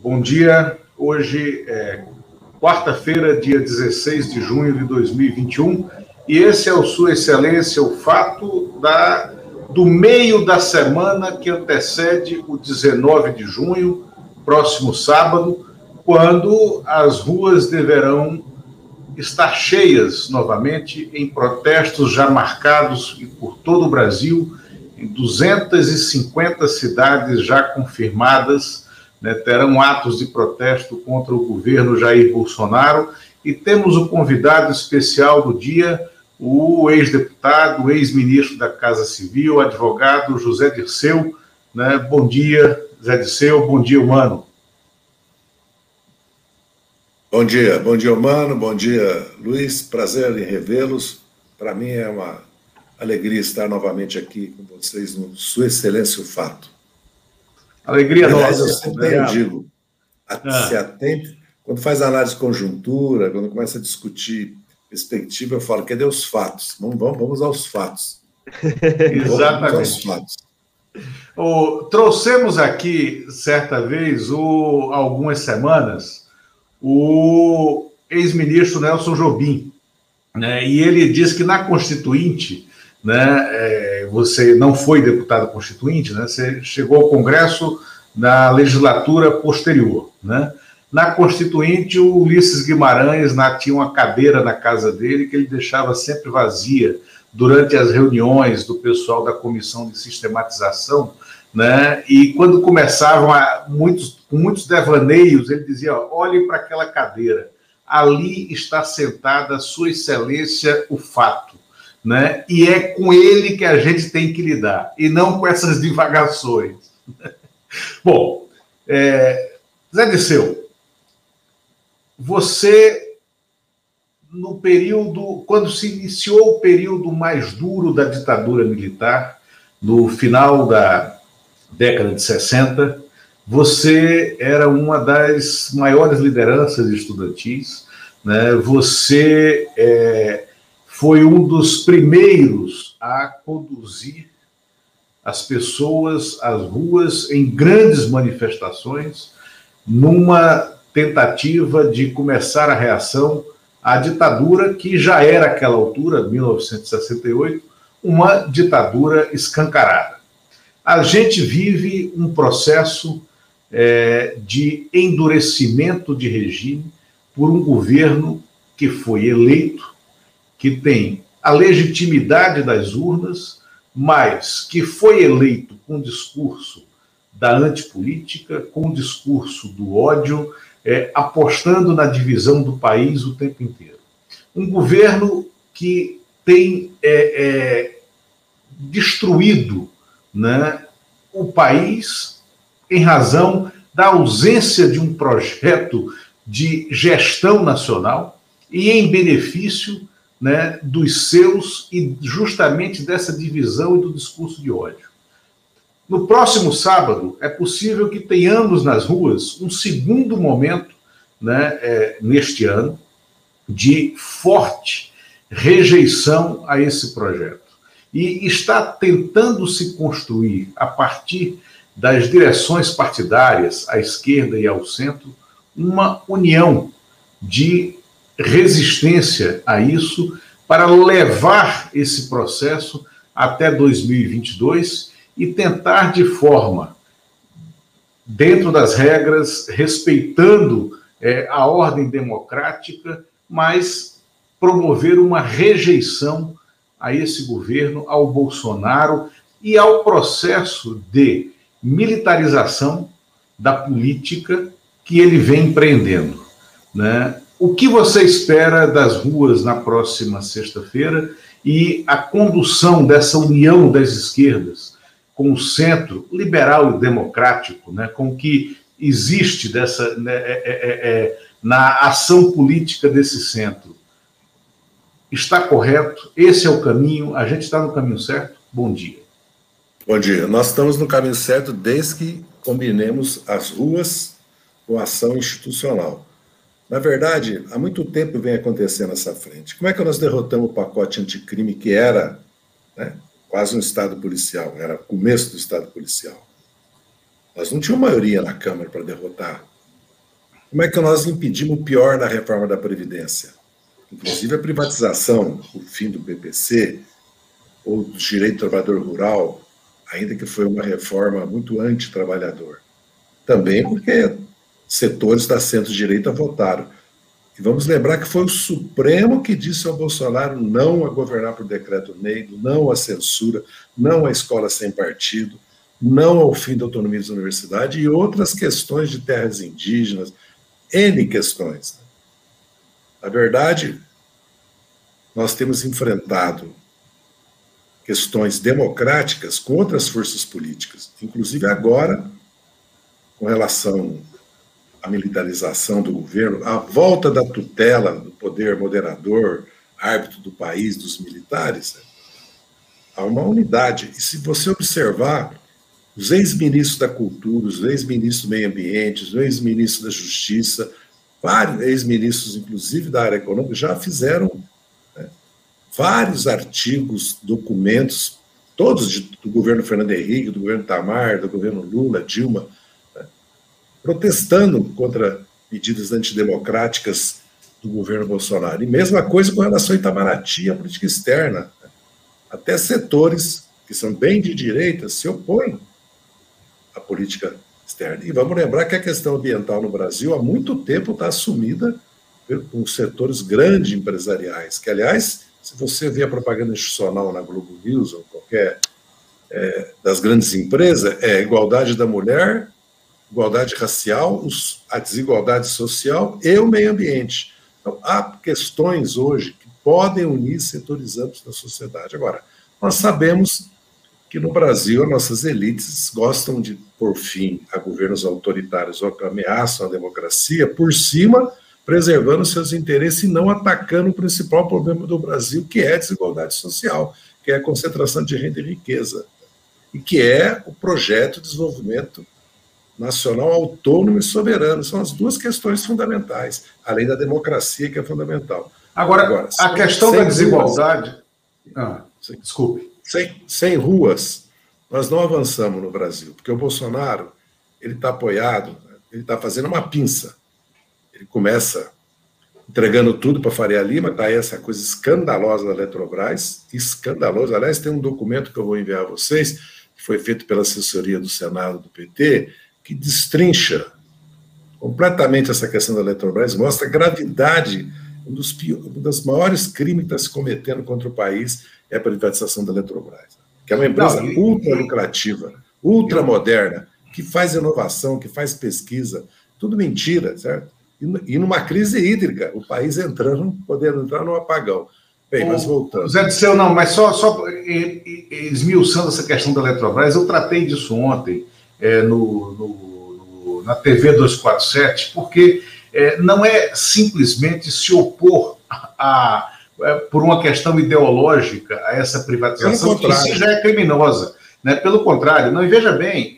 Bom dia. Hoje é quarta-feira, dia 16 de junho de 2021, e esse é o Sua Excelência, o fato do meio da semana que antecede o 19 de junho, próximo sábado, quando as ruas deverão estar cheias novamente em protestos já marcados por todo o Brasil, em 250 cidades já confirmadas, né, terão atos de protesto contra o governo Jair Bolsonaro, e temos o convidado especial do dia, o ex-deputado, ex-ministro da Casa Civil, advogado José Dirceu, né? Bom dia, Zé Dirceu, bom dia, Humano. Bom dia, Humano, bom dia, Luiz, prazer em revê-los. Para mim é uma alegria estar novamente aqui com vocês no Sua Excelência o Fato. Alegria Aliás, nossa. eu sempre digo, se atente, quando faz análise de conjuntura, quando começa a discutir perspectiva, eu falo, cadê os fatos? Vamos aos fatos. Exatamente. Vamos aos fatos. Trouxemos aqui, certa vez, algumas semanas, o ex-ministro Nelson Jobim, né? E ele disse que na Constituinte, né, você não foi deputado constituinte, né, você chegou ao Congresso na legislatura posterior, né? Na Constituinte, o Ulisses Guimarães tinha uma cadeira na casa dele que ele deixava sempre vazia durante as reuniões do pessoal da Comissão de Sistematização, né? E quando começavam com muitos devaneios, ele dizia: olhe para aquela cadeira, ali está sentada Sua Excelência o fato, né? E é com ele que a gente tem que lidar, e não com essas divagações. Bom, Zé Dirceu, você, no período, quando se iniciou o período mais duro da ditadura militar, no final da década de 60, você era uma das maiores lideranças estudantis, né? Você foi um dos primeiros a conduzir as pessoas às ruas em grandes manifestações, numa tentativa de começar a reação à ditadura, que já era, àquela altura, 1968, uma ditadura escancarada. A gente vive um processo de endurecimento de regime por um governo que foi eleito, que tem a legitimidade das urnas, mas que foi eleito com o discurso da antipolítica, com o discurso do ódio, apostando na divisão do país o tempo inteiro. Um governo que tem destruído, né, o país em razão da ausência de um projeto de gestão nacional e em benefício, né, dos seus, e justamente dessa divisão e do discurso de ódio. No próximo sábado, é possível que tenhamos nas ruas um segundo momento, né, neste ano, de forte rejeição a esse projeto. E está tentando se construir, a partir das direções partidárias, à esquerda e ao centro, uma união de resistência a isso, para levar esse processo até 2022 e tentar, de forma, dentro das regras, respeitando a ordem democrática, mas promover uma rejeição a esse governo, ao Bolsonaro e ao processo de militarização da política que ele vem empreendendo, né? O que você espera das ruas na próxima sexta-feira e a condução dessa união das esquerdas com o centro liberal e democrático, né, com o que existe na ação política desse centro? Está correto? Esse é o caminho? A gente está no caminho certo? Bom dia. Bom dia. Nós estamos no caminho certo desde que combinemos as ruas com a ação institucional. Na verdade, há muito tempo vem acontecendo essa frente. Como é que nós derrotamos o pacote anticrime, que era, né, quase um Estado policial, era o começo do Estado policial? Nós não tínhamos maioria na Câmara para derrotar Como é que nós impedimos o pior na reforma da Previdência? Inclusive a privatização, o fim do BPC, ou do direito do trabalhador rural, ainda que foi uma reforma muito anti-trabalhador. Também porque setores da centro-direita votaram. E vamos lembrar que foi o Supremo que disse ao Bolsonaro não a governar por decreto-lei, não à censura, não à escola sem partido, não ao fim da autonomia das universidades e outras questões de terras indígenas, N questões. Na verdade, nós temos enfrentado questões democráticas com outras forças políticas, inclusive agora, com relação à militarização do governo, a volta da tutela do poder moderador, árbitro do país, dos militares, há uma unidade. E se você observar, os ex-ministros da Cultura, os ex-ministros do Meio Ambiente, os ex-ministros da Justiça, vários ex-ministros, inclusive da área econômica, já fizeram vários artigos, documentos, todos do governo Fernando Henrique, do governo Itamar, do governo Lula, Dilma, protestando contra medidas antidemocráticas do governo Bolsonaro. E mesma coisa com relação a Itamaraty, a política externa. Até setores que são bem de direita se opõem à política externa. E vamos lembrar que a questão ambiental no Brasil há muito tempo está assumida por setores grandes empresariais, que, aliás, se você vê a propaganda institucional na Globo News ou qualquer das grandes empresas, é igualdade da mulher, igualdade racial, a desigualdade social e o meio ambiente. Então, há questões hoje que podem unir setores amplos da sociedade. Agora, nós sabemos que no Brasil, nossas elites gostam de pôr fim a governos autoritários ou que ameaçam a democracia, por cima, preservando seus interesses e não atacando o principal problema do Brasil, que é a desigualdade social, que é a concentração de renda e riqueza, e que é o projeto de desenvolvimento nacional autônomo e soberano. São as duas questões fundamentais, além da democracia, que é fundamental. Agora a questão da desigualdade... desculpe. Sem ruas, nós não avançamos no Brasil, porque o Bolsonaro ele está apoiado, ele está fazendo uma pinça. Ele começa entregando tudo para Faria Lima, está aí essa coisa escandalosa da Eletrobras, escandalosa. Aliás, tem um documento que eu vou enviar a vocês, que foi feito pela assessoria do Senado do PT, que destrincha completamente essa questão da Eletrobras, mostra a gravidade, um dos maiores crimes que está se cometendo contra o país é a privatização da Eletrobras, que é uma empresa ultra lucrativa, ultra moderna, que faz inovação, que faz pesquisa, tudo mentira, certo? E numa crise hídrica, o país podendo entrar no apagão. Bem, mas voltando. Zé Disseu, não, mas só esmiuçando essa questão da Eletrobras, eu tratei disso ontem na TV 247, porque não é simplesmente se opor por uma questão ideológica a essa privatização, que isso já é criminosa. Né? Pelo contrário, não, e veja bem,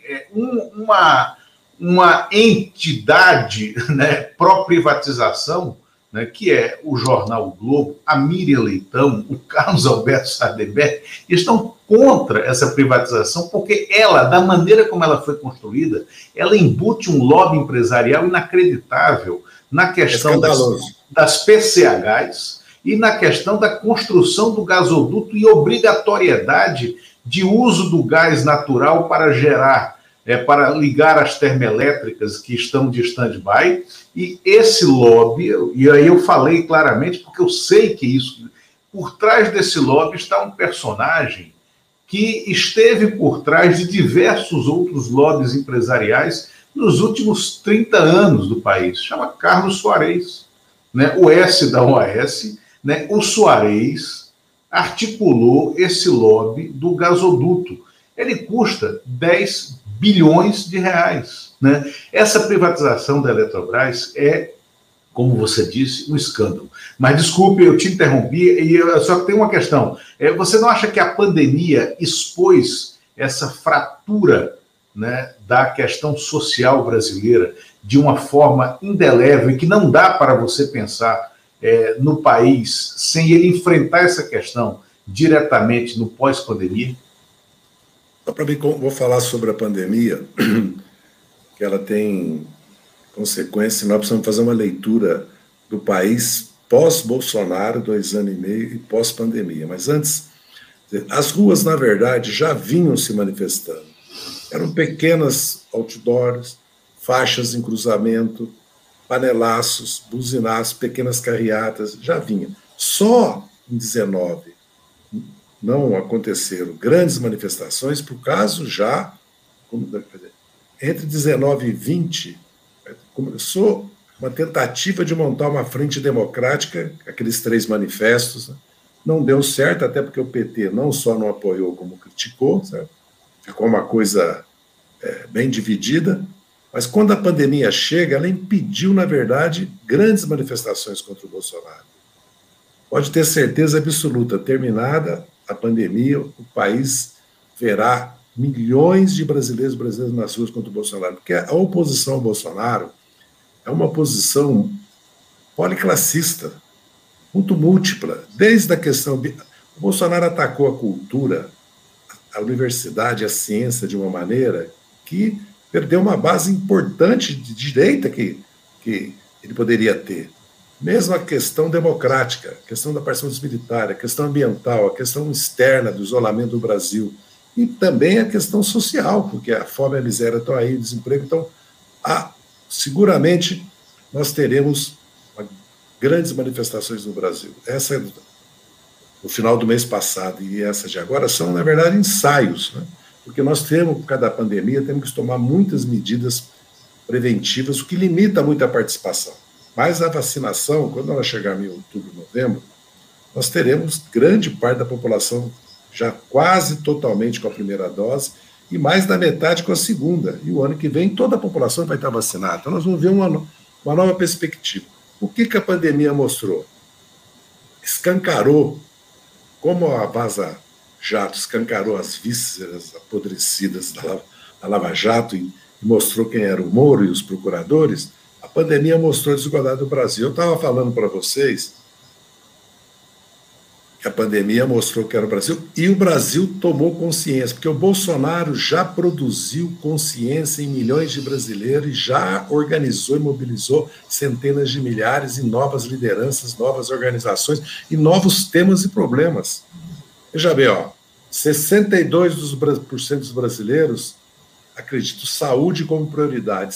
uma entidade, né, pró-privatização, né, que é o jornal o Globo, a Miriam Leitão, o Carlos Alberto Sardenberg, estão contra essa privatização porque ela, da maneira como ela foi construída, ela embute um lobby empresarial inacreditável na questão das PCHs e na questão da construção do gasoduto e obrigatoriedade de uso do gás natural para gerar, para ligar as termoelétricas que estão de stand-by, e esse lobby, e aí eu falei claramente, porque eu sei que isso, por trás desse lobby está um personagem que esteve por trás de diversos outros lobbies empresariais nos últimos 30 anos do país, chama Carlos Soares, né? O S da OAS, né? O Soares articulou esse lobby do gasoduto. Ele custa 10 bilhões de reais. Né? Essa privatização da Eletrobras é, como você disse, um escândalo. Mas, desculpe, eu te interrompi, só que tem uma questão. Você não acha que a pandemia expôs essa fratura, né, da questão social brasileira de uma forma indelével e que não dá para você pensar no país sem ele enfrentar essa questão diretamente no pós-pandemia? Só para mim, vou falar sobre a pandemia, que ela tem consequência, nós precisamos fazer uma leitura do país pós-Bolsonaro, 2 anos e meio, e pós-pandemia. Mas antes, as ruas, na verdade, já vinham se manifestando. Eram pequenas outdoors, faixas em cruzamento, panelaços, buzinaços, pequenas carreatas, já vinha. Só em 19 não aconteceram grandes manifestações, por caso já, entre 19 e 20, começou uma tentativa de montar uma frente democrática, aqueles 3 manifestos, né? Não deu certo, até porque o PT não só não apoiou, como criticou, certo? Ficou uma coisa bem dividida, mas quando a pandemia chega, ela impediu, na verdade, grandes manifestações contra o Bolsonaro. Pode ter certeza absoluta, terminada a pandemia, o país verá milhões de brasileiros e brasileiras nas ruas contra o Bolsonaro, porque a oposição ao Bolsonaro é uma oposição policlassista, muito múltipla, desde a questão... O Bolsonaro atacou a cultura, a universidade, a ciência de uma maneira que perdeu uma base importante de direita que ele poderia ter. Mesmo a questão democrática, a questão da participação dos militares, a questão ambiental, a questão externa do isolamento do Brasil, e também a questão social, porque a fome e a miséria estão aí, o desemprego. Então, seguramente nós teremos grandes manifestações no Brasil. Essa, no final do mês passado e essa de agora, são, na verdade, ensaios, né? Porque nós temos, por causa da pandemia, temos que tomar muitas medidas preventivas, o que limita muito a participação. Mas a vacinação, quando ela chegar em outubro, novembro, nós teremos grande parte da população já quase totalmente com a primeira dose e mais da metade com a segunda. E o ano que vem toda a população vai estar vacinada. Então nós vamos ver uma nova perspectiva. O que a pandemia mostrou? Escancarou, como a Vaza Jato escancarou as vísceras apodrecidas da Lava Jato e mostrou quem era o Moro e os procuradores, a pandemia mostrou a desigualdade do Brasil. Eu estava falando para vocês que a pandemia mostrou que era o Brasil, e o Brasil tomou consciência, porque o Bolsonaro já produziu consciência em milhões de brasileiros e já organizou e mobilizou centenas de milhares em novas lideranças, novas organizações e novos temas e problemas. Veja bem, 62% dos brasileiros acreditam saúde como prioridade,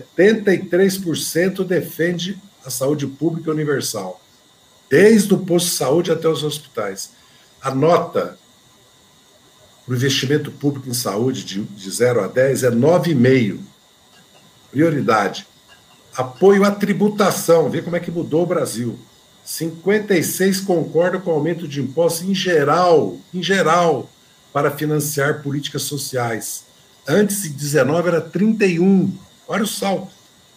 73% defende a saúde pública universal, desde o posto de saúde até os hospitais. A nota para o investimento público em saúde de 0 a 10 é 9,5. Prioridade. Apoio à tributação, vê como é que mudou o Brasil. 56 concordam com o aumento de impostos em geral, para financiar políticas sociais. Antes, em 19, era 31. Olha o salto.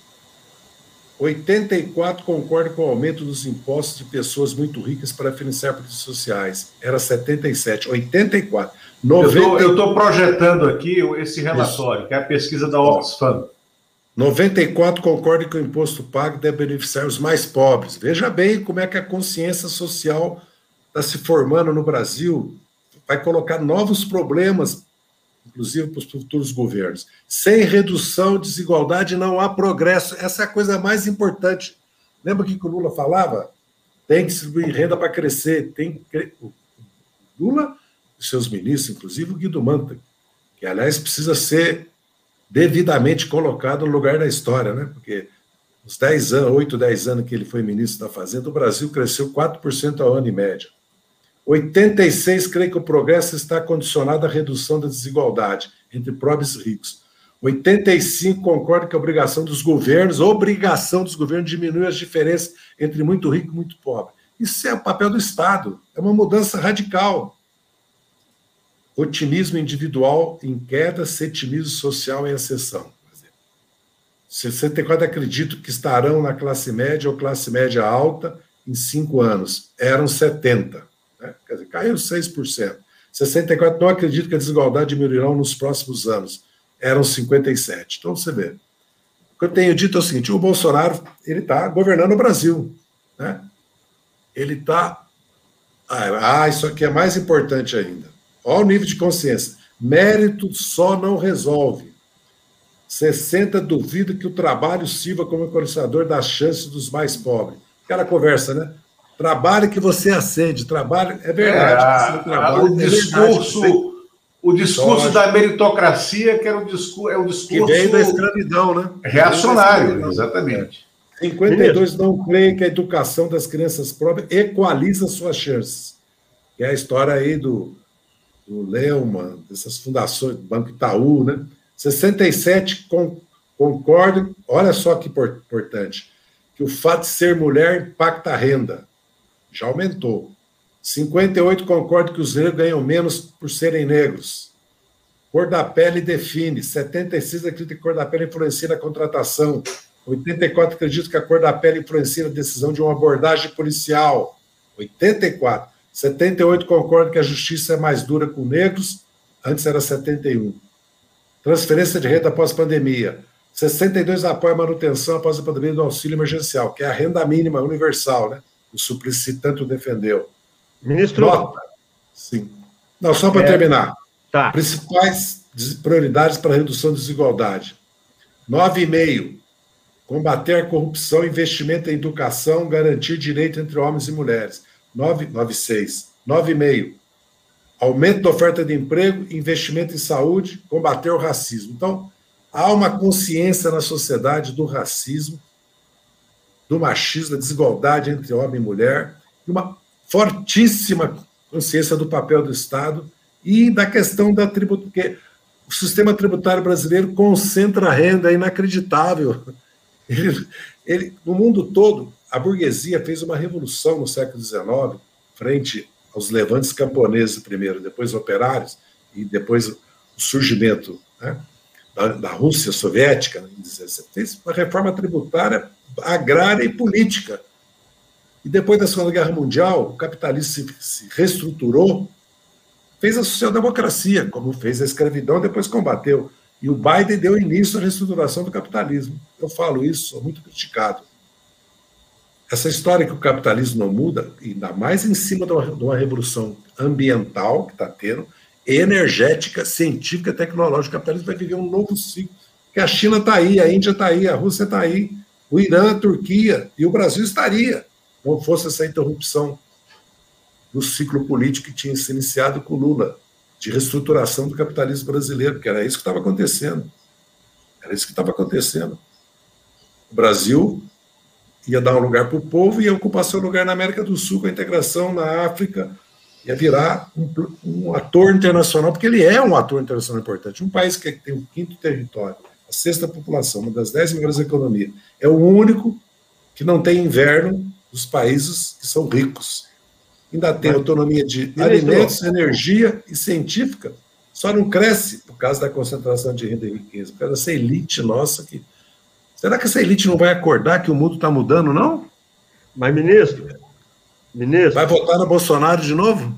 84 concordam com o aumento dos impostos de pessoas muito ricas para financiar políticas sociais. Era 77. 84. 90... Eu estou projetando aqui esse relatório, que é a pesquisa da Oxfam. 94 concordam que o imposto pago deve beneficiar os mais pobres. Veja bem como é que a consciência social está se formando no Brasil. Vai colocar novos problemas, inclusive para os futuros governos. Sem redução de desigualdade não há progresso. Essa é a coisa mais importante. Lembra que o Lula falava? Tem que distribuir renda para crescer. O Lula e seus ministros, inclusive o Guido Mantega, que, aliás, precisa ser devidamente colocado no lugar da história, né? Porque os 8, 10 anos que ele foi ministro da Fazenda, o Brasil cresceu 4% ao ano em média. 86 creem que o progresso está condicionado à redução da desigualdade entre pobres e ricos. 85 concordam que a obrigação dos governos diminuir as diferenças entre muito rico e muito pobre. Isso é o papel do Estado, é uma mudança radical. Otimismo individual em queda, cetimismo social em ascensão. 64 acreditam que estarão na classe média ou classe média alta em 5 anos. Eram 70. Né? Quer dizer, caiu 6%. 64 não acreditam que a desigualdade diminuirá nos próximos anos. Eram 57. Então, você vê. O que eu tenho dito é o seguinte, o Bolsonaro está governando o Brasil. Né? Ele está... isso aqui é mais importante ainda. Olha o nível de consciência. Mérito só não resolve. 60 duvidam que o trabalho sirva como equalizador das chances dos mais pobres. Aquela conversa, né? Trabalho que você acende, trabalho... É verdade. O discurso da meritocracia, que o discurso... Que veio da escravidão, né? Reacionário, exatamente. 52 não creem que a educação das crianças próprias equaliza suas chances. Que é a história aí do Leumann, dessas fundações, do Banco Itaú, né? 67 concordam, olha só que importante, que o fato de ser mulher impacta a renda. Já aumentou. 58 concordam que os negros ganham menos por serem negros. Cor da pele define. 76 acreditam que a cor da pele influencia na contratação. 84 acreditam que a cor da pele influencia na decisão de uma abordagem policial. 84. 78 concordam que a justiça é mais dura com negros. Antes era 71. Transferência de renda após pandemia. 62 apoiam a manutenção após a pandemia do auxílio emergencial, que é a renda mínima universal, né? O Suplicy tanto defendeu. Ministro... Nota. Sim. Não, só para terminar. Tá. Principais prioridades para a redução da desigualdade. 9,5. Combater a corrupção, investimento em educação, garantir direito entre homens e mulheres. 9,6. 9,5. Aumento da oferta de emprego, investimento em saúde, combater o racismo. Então, há uma consciência na sociedade do racismo, do machismo, da desigualdade entre homem e mulher, e uma fortíssima consciência do papel do Estado e da questão da tributo, porque o sistema tributário brasileiro concentra a renda, é inacreditável. No mundo todo, a burguesia fez uma revolução no século XIX, frente aos levantes camponeses primeiro, depois operários, e depois o surgimento, né, da Rússia soviética, em 17, fez uma reforma tributária, agrária e política. E depois da Segunda Guerra Mundial, o capitalismo se reestruturou, fez a social-democracia, como fez a escravidão, depois combateu. E o Biden deu início à reestruturação do capitalismo. Eu falo isso, sou muito criticado. Essa história que o capitalismo não muda, ainda mais em cima de uma revolução ambiental que está tendo, energética, científica, tecnológica. O capitalismo vai viver um novo ciclo. Porque a China está aí, a Índia está aí, a Rússia está aí, o Irã, a Turquia, e o Brasil estaria, não fosse essa interrupção do ciclo político que tinha se iniciado com Lula, de reestruturação do capitalismo brasileiro, porque era isso que estava acontecendo. Era isso que estava acontecendo. O Brasil ia dar um lugar para o povo e ia ocupar seu lugar na América do Sul, com a integração na África, ia virar um ator internacional, porque ele é um ator internacional importante. Um país que tem o 5º território, a 6ª população, uma das 10 maiores economias, é o único que não tem inverno dos países que são ricos. Ainda tem autonomia de alimentos, energia e científica, só não cresce por causa da concentração de renda e riqueza, por causa dessa elite nossa que... Será que essa elite não vai acordar que o mundo está mudando, não? Mas, ministro... Vai votar no Bolsonaro de novo?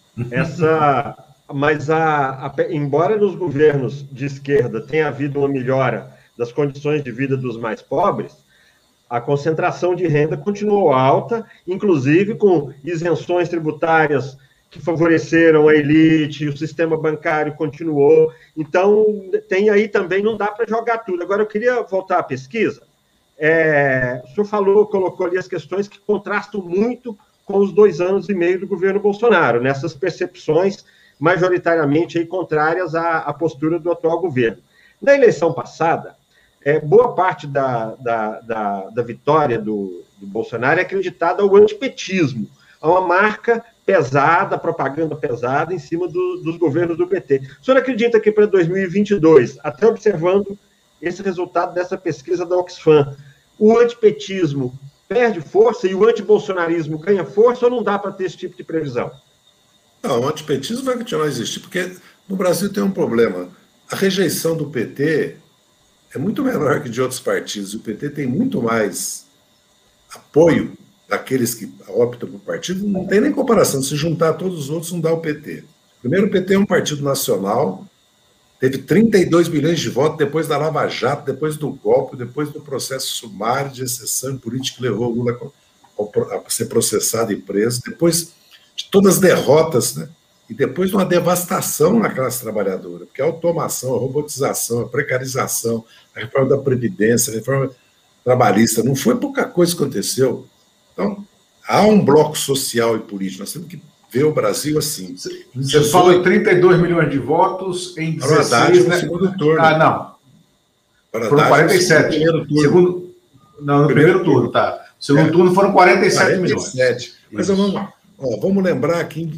Mas, embora nos governos de esquerda tenha havido uma melhora das condições de vida dos mais pobres, a concentração de renda continuou alta, inclusive com isenções tributárias que favoreceram a elite, o sistema bancário continuou. Então, tem aí também, não dá para jogar tudo. Agora, eu queria voltar à pesquisa. O senhor colocou ali as questões que contrastam muito com os 2 anos e meio do governo Bolsonaro, nessas percepções majoritariamente aí contrárias à postura do atual governo. Na eleição passada, boa parte da vitória do Bolsonaro é acreditada ao antipetismo, a uma marca pesada, propaganda pesada em cima dos governos do PT. O senhor acredita que para 2022, até observando esse resultado dessa pesquisa da Oxfam, o antipetismo perde força e o antibolsonarismo ganha força, ou não dá para ter esse tipo de previsão? Não, o antipetismo vai continuar a existir, porque no Brasil tem um problema. A rejeição do PT é muito menor que de outros partidos. O PT tem muito mais apoio daqueles que optam por partido. Não tem nem comparação. Se juntar todos os outros, não dá o PT. Primeiro, o PT é um partido nacional, teve 32 milhões de votos depois da Lava Jato, depois do golpe, depois do processo sumário de exceção política que levou o Lula a ser processado e preso, depois de todas as derrotas, né, e depois uma devastação na classe trabalhadora, porque a automação, a robotização, a precarização, a reforma da Previdência, a reforma trabalhista, não foi pouca coisa que aconteceu. Então, há um bloco social e político, nós temos que ver o Brasil assim. Você falou em 32 milhões de votos em 16... Haddad no segundo turno. Ah, não. Foram 47. No primeiro turno, tá. No segundo turno foram 47 milhões. Mas vamos lembrar que em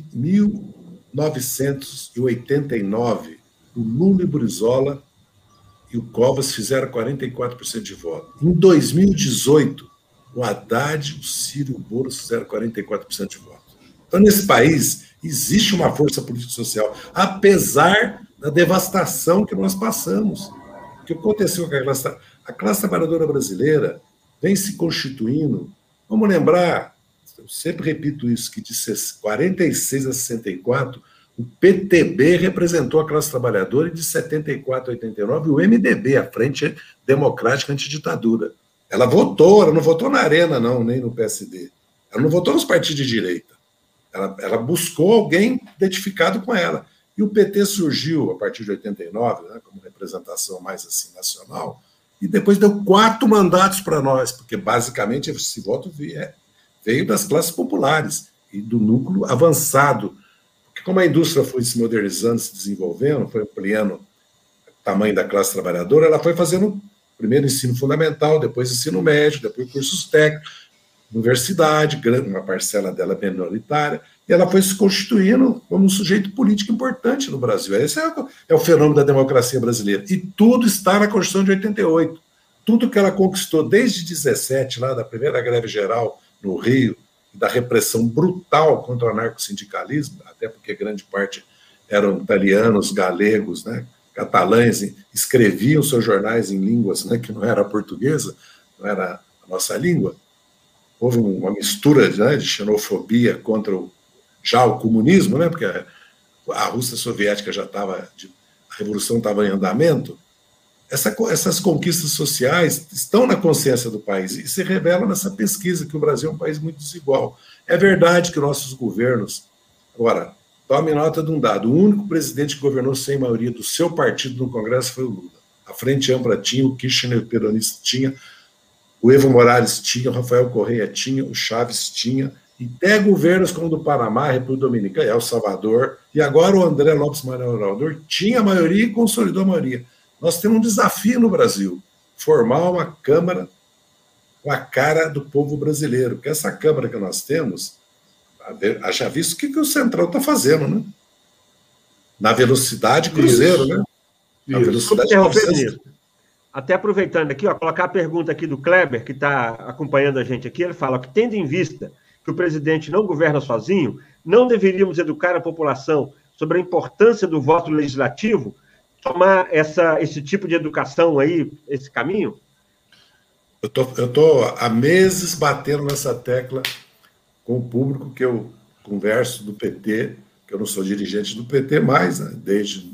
1989, o Lula e o Brizola e o Covas fizeram 44% de voto. Em 2018, o Haddad, o Ciro e o Boulos fizeram 44% de voto. Então, nesse país, existe uma força político-social, apesar da devastação que nós passamos. O que aconteceu com a classe trabalhadora brasileira vem se constituindo. Vamos lembrar, eu sempre repito isso, que de 46 a 64, o PTB representou a classe trabalhadora, e de 74 a 89, o MDB, a Frente Democrática Antiditadura. Ela não votou na Arena, não, nem no PSD. Ela não votou nos partidos de direita. Ela buscou alguém identificado com ela. E o PT surgiu, a partir de 89, né, como representação mais assim nacional, e depois deu 4 mandatos para nós, porque basicamente esse voto veio das classes populares e do núcleo avançado. Porque como a indústria foi se modernizando, se desenvolvendo, foi ampliando o tamanho da classe trabalhadora, ela foi fazendo primeiro ensino fundamental, depois ensino médio, depois cursos técnicos, universidade, uma parcela dela minoritária, e ela foi se constituindo como um sujeito político importante no Brasil. Esse é o fenômeno da democracia brasileira. E tudo está na Constituição de 88. Tudo que ela conquistou desde 17, lá da primeira greve geral no Rio, da repressão brutal contra o anarcossindicalismo, até porque grande parte eram italianos, galegos, né, catalães, escreviam seus jornais em línguas, né, que não era a portuguesa, não era a nossa língua. Houve uma mistura, né, de xenofobia contra o comunismo, né, porque a Rússia soviética já estava, a revolução estava em andamento. Essas conquistas sociais estão na consciência do país e se revelam nessa pesquisa que o Brasil é um país muito desigual. É verdade que nossos governos... Agora, tome nota de um dado. O único presidente que governou sem maioria do seu partido no Congresso foi o Lula. A Frente Ampla tinha, o Kirchner, o peronista, tinha, o Evo Morales tinha, o Rafael Correia tinha, o Chaves tinha, e até governos como o do Panamá, República Dominicana, El Salvador, e agora o André Lopes Obrador tinha a maioria e consolidou a maioria. Nós temos um desafio no Brasil, formar uma Câmara com a cara do povo brasileiro, porque essa Câmara que nós temos, haja visto o que o Centrão está fazendo, né? Na velocidade cruzeiro, isso. Né? Na velocidade cruzeiro. Até aproveitando aqui, colocar a pergunta aqui do Kleber, que está acompanhando a gente aqui, ele fala que, tendo em vista que o presidente não governa sozinho, não deveríamos educar a população sobre a importância do voto legislativo, tomar esse tipo de educação aí, esse caminho? Eu tô há meses batendo nessa tecla com o público que eu converso do PT, que eu não sou dirigente do PT mais, né, desde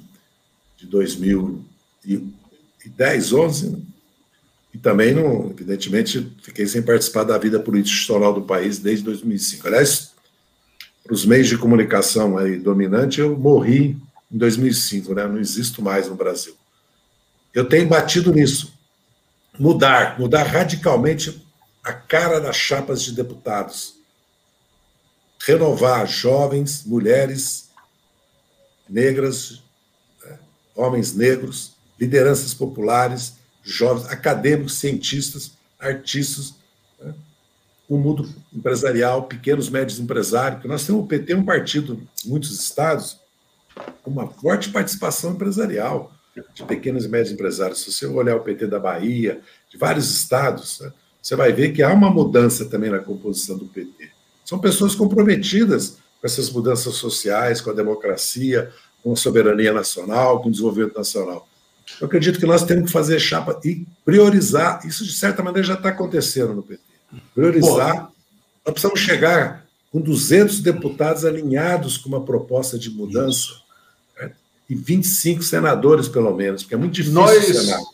2010, 11, né? E também, não, evidentemente, fiquei sem participar da vida política institucional do país desde 2005. Aliás, para os meios de comunicação aí dominante, eu morri em 2005, né? Não existo mais no Brasil. Eu tenho batido nisso. Mudar radicalmente a cara das chapas de deputados. Renovar jovens, mulheres negras, homens negros, lideranças populares, jovens, acadêmicos, cientistas, artistas, né? O mundo empresarial, pequenos, médios empresários, porque nós temos o PT, um partido em muitos estados, com uma forte participação empresarial de pequenos e médios empresários. Se você olhar o PT da Bahia, de vários estados, né, você vai ver que há uma mudança também na composição do PT. São pessoas comprometidas com essas mudanças sociais, com a democracia, com a soberania nacional, com o desenvolvimento nacional. Eu acredito que nós temos que fazer chapa e priorizar. Isso, de certa maneira, já está acontecendo no PT. Priorizar. Nós precisamos chegar com 200 deputados alinhados com uma proposta de mudança, né? E 25 senadores, pelo menos, porque é muito difícil o Senado.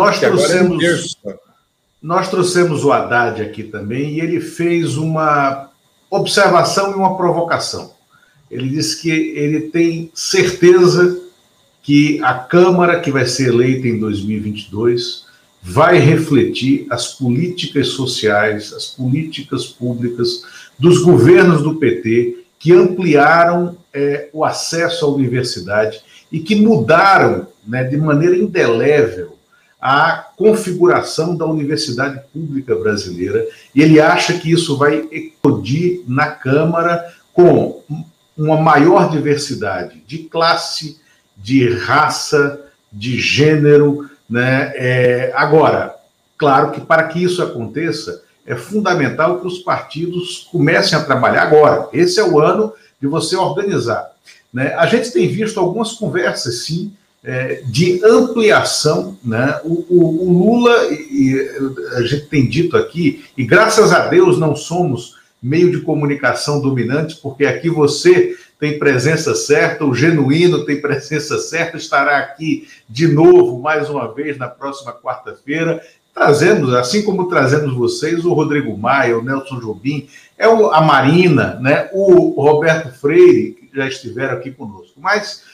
Nós trouxemos o Haddad aqui também, e ele fez uma observação e uma provocação. ele disse que ele tem certeza que a Câmara, que vai ser eleita em 2022, vai refletir as políticas sociais, as políticas públicas dos governos do PT, que ampliaram o acesso à universidade e que mudaram, né, de maneira indelével a configuração da universidade pública brasileira, e ele acha que isso vai eclodir na Câmara com uma maior diversidade de classe, de raça, de gênero, né? Agora, claro que para que isso aconteça, é fundamental que os partidos comecem a trabalhar agora. Esse é o ano de você organizar, né? A gente tem visto algumas conversas, sim, de ampliação, né? O Lula, e a gente tem dito aqui, e graças a Deus não somos meio de comunicação dominante, porque aqui você tem presença certa, o Genuíno tem presença certa, estará aqui de novo, mais uma vez, na próxima quarta-feira, trazendo, assim como trazemos vocês, o Rodrigo Maia, o Nelson Jobim, a Marina, né? O Roberto Freire, que já estiveram aqui conosco. Mas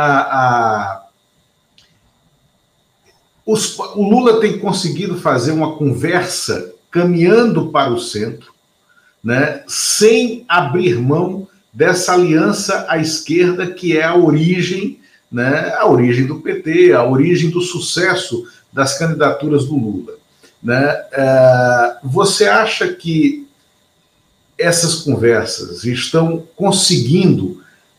o Lula tem conseguido fazer uma conversa caminhando para o centro, né, sem abrir mão dessa aliança à esquerda que é a origem, né, a origem do PT, a origem do sucesso das candidaturas do Lula, né? Você acha que essas conversas estão conseguindo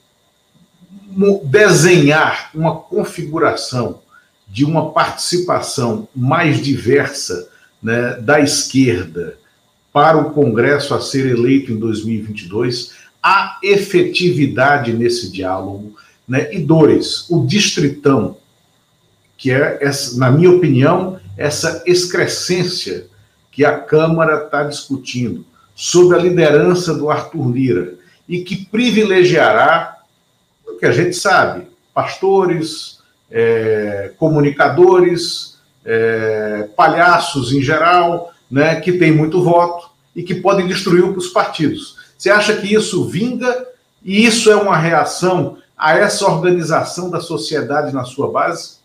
desenhar uma configuração de uma participação mais diversa, né, da esquerda para o Congresso a ser eleito em 2022, há efetividade nesse diálogo, né? E dois, o distritão, que é, na minha opinião, essa excrescência que a Câmara está discutindo, sob a liderança do Arthur Lira, e que privilegiará, o que a gente sabe, pastores, comunicadores, palhaços em geral, né, que têm muito voto e que podem destruir os partidos. Você acha que isso vinga e isso é uma reação a essa organização da sociedade na sua base?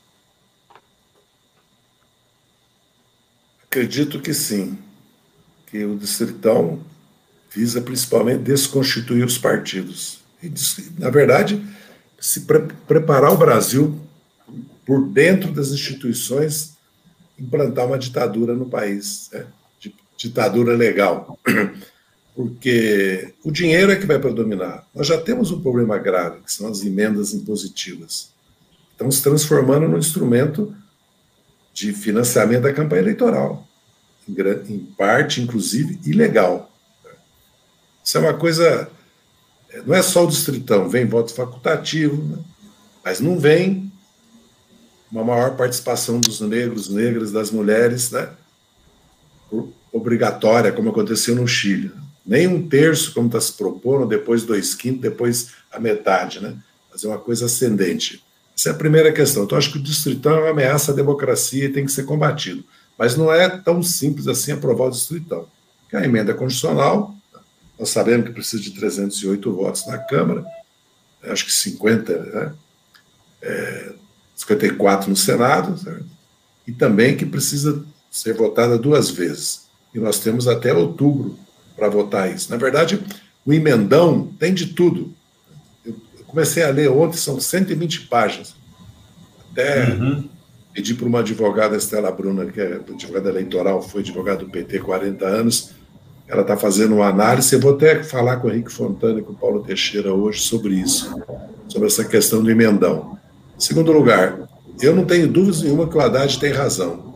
Acredito que sim, que o Distritão visa principalmente desconstituir os partidos. E, na verdade, se preparar o Brasil por dentro das instituições, implantar uma ditadura no país, né? Ditadura legal, porque o dinheiro é que vai predominar. Nós já temos um problema grave, que são as emendas impositivas. Estão se transformando num instrumento de financiamento da campanha eleitoral, em parte, inclusive, ilegal. Isso é uma coisa... Não é só o Distritão, vem voto facultativo, né? Mas não vem uma maior participação dos negros, negras, das mulheres, né? Obrigatória, como aconteceu no Chile. Nem 1/3, como está se propondo, depois 2/5, depois a metade, né? Fazer uma coisa ascendente. Essa é a primeira questão. Então, acho que o Distritão é uma ameaça à democracia e tem que ser combatido. Mas não é tão simples assim aprovar o Distritão. Porque a emenda constitucional, nós sabemos que precisa de 308 votos na Câmara, acho que 50, né? 54 no Senado, certo? E também que precisa ser votada 2 vezes. E nós temos até outubro para votar isso. Na verdade, o emendão tem de tudo. Eu comecei a ler ontem, são 120 páginas. Até pedi para uma advogada, Estela Bruna, que é advogada eleitoral, foi advogada do PT 40 anos, ela está fazendo uma análise. Eu vou até falar com o Henrique Fontana e com o Paulo Teixeira hoje sobre isso, sobre essa questão do emendão. Em segundo lugar, eu não tenho dúvidas nenhuma que o Haddad tem razão.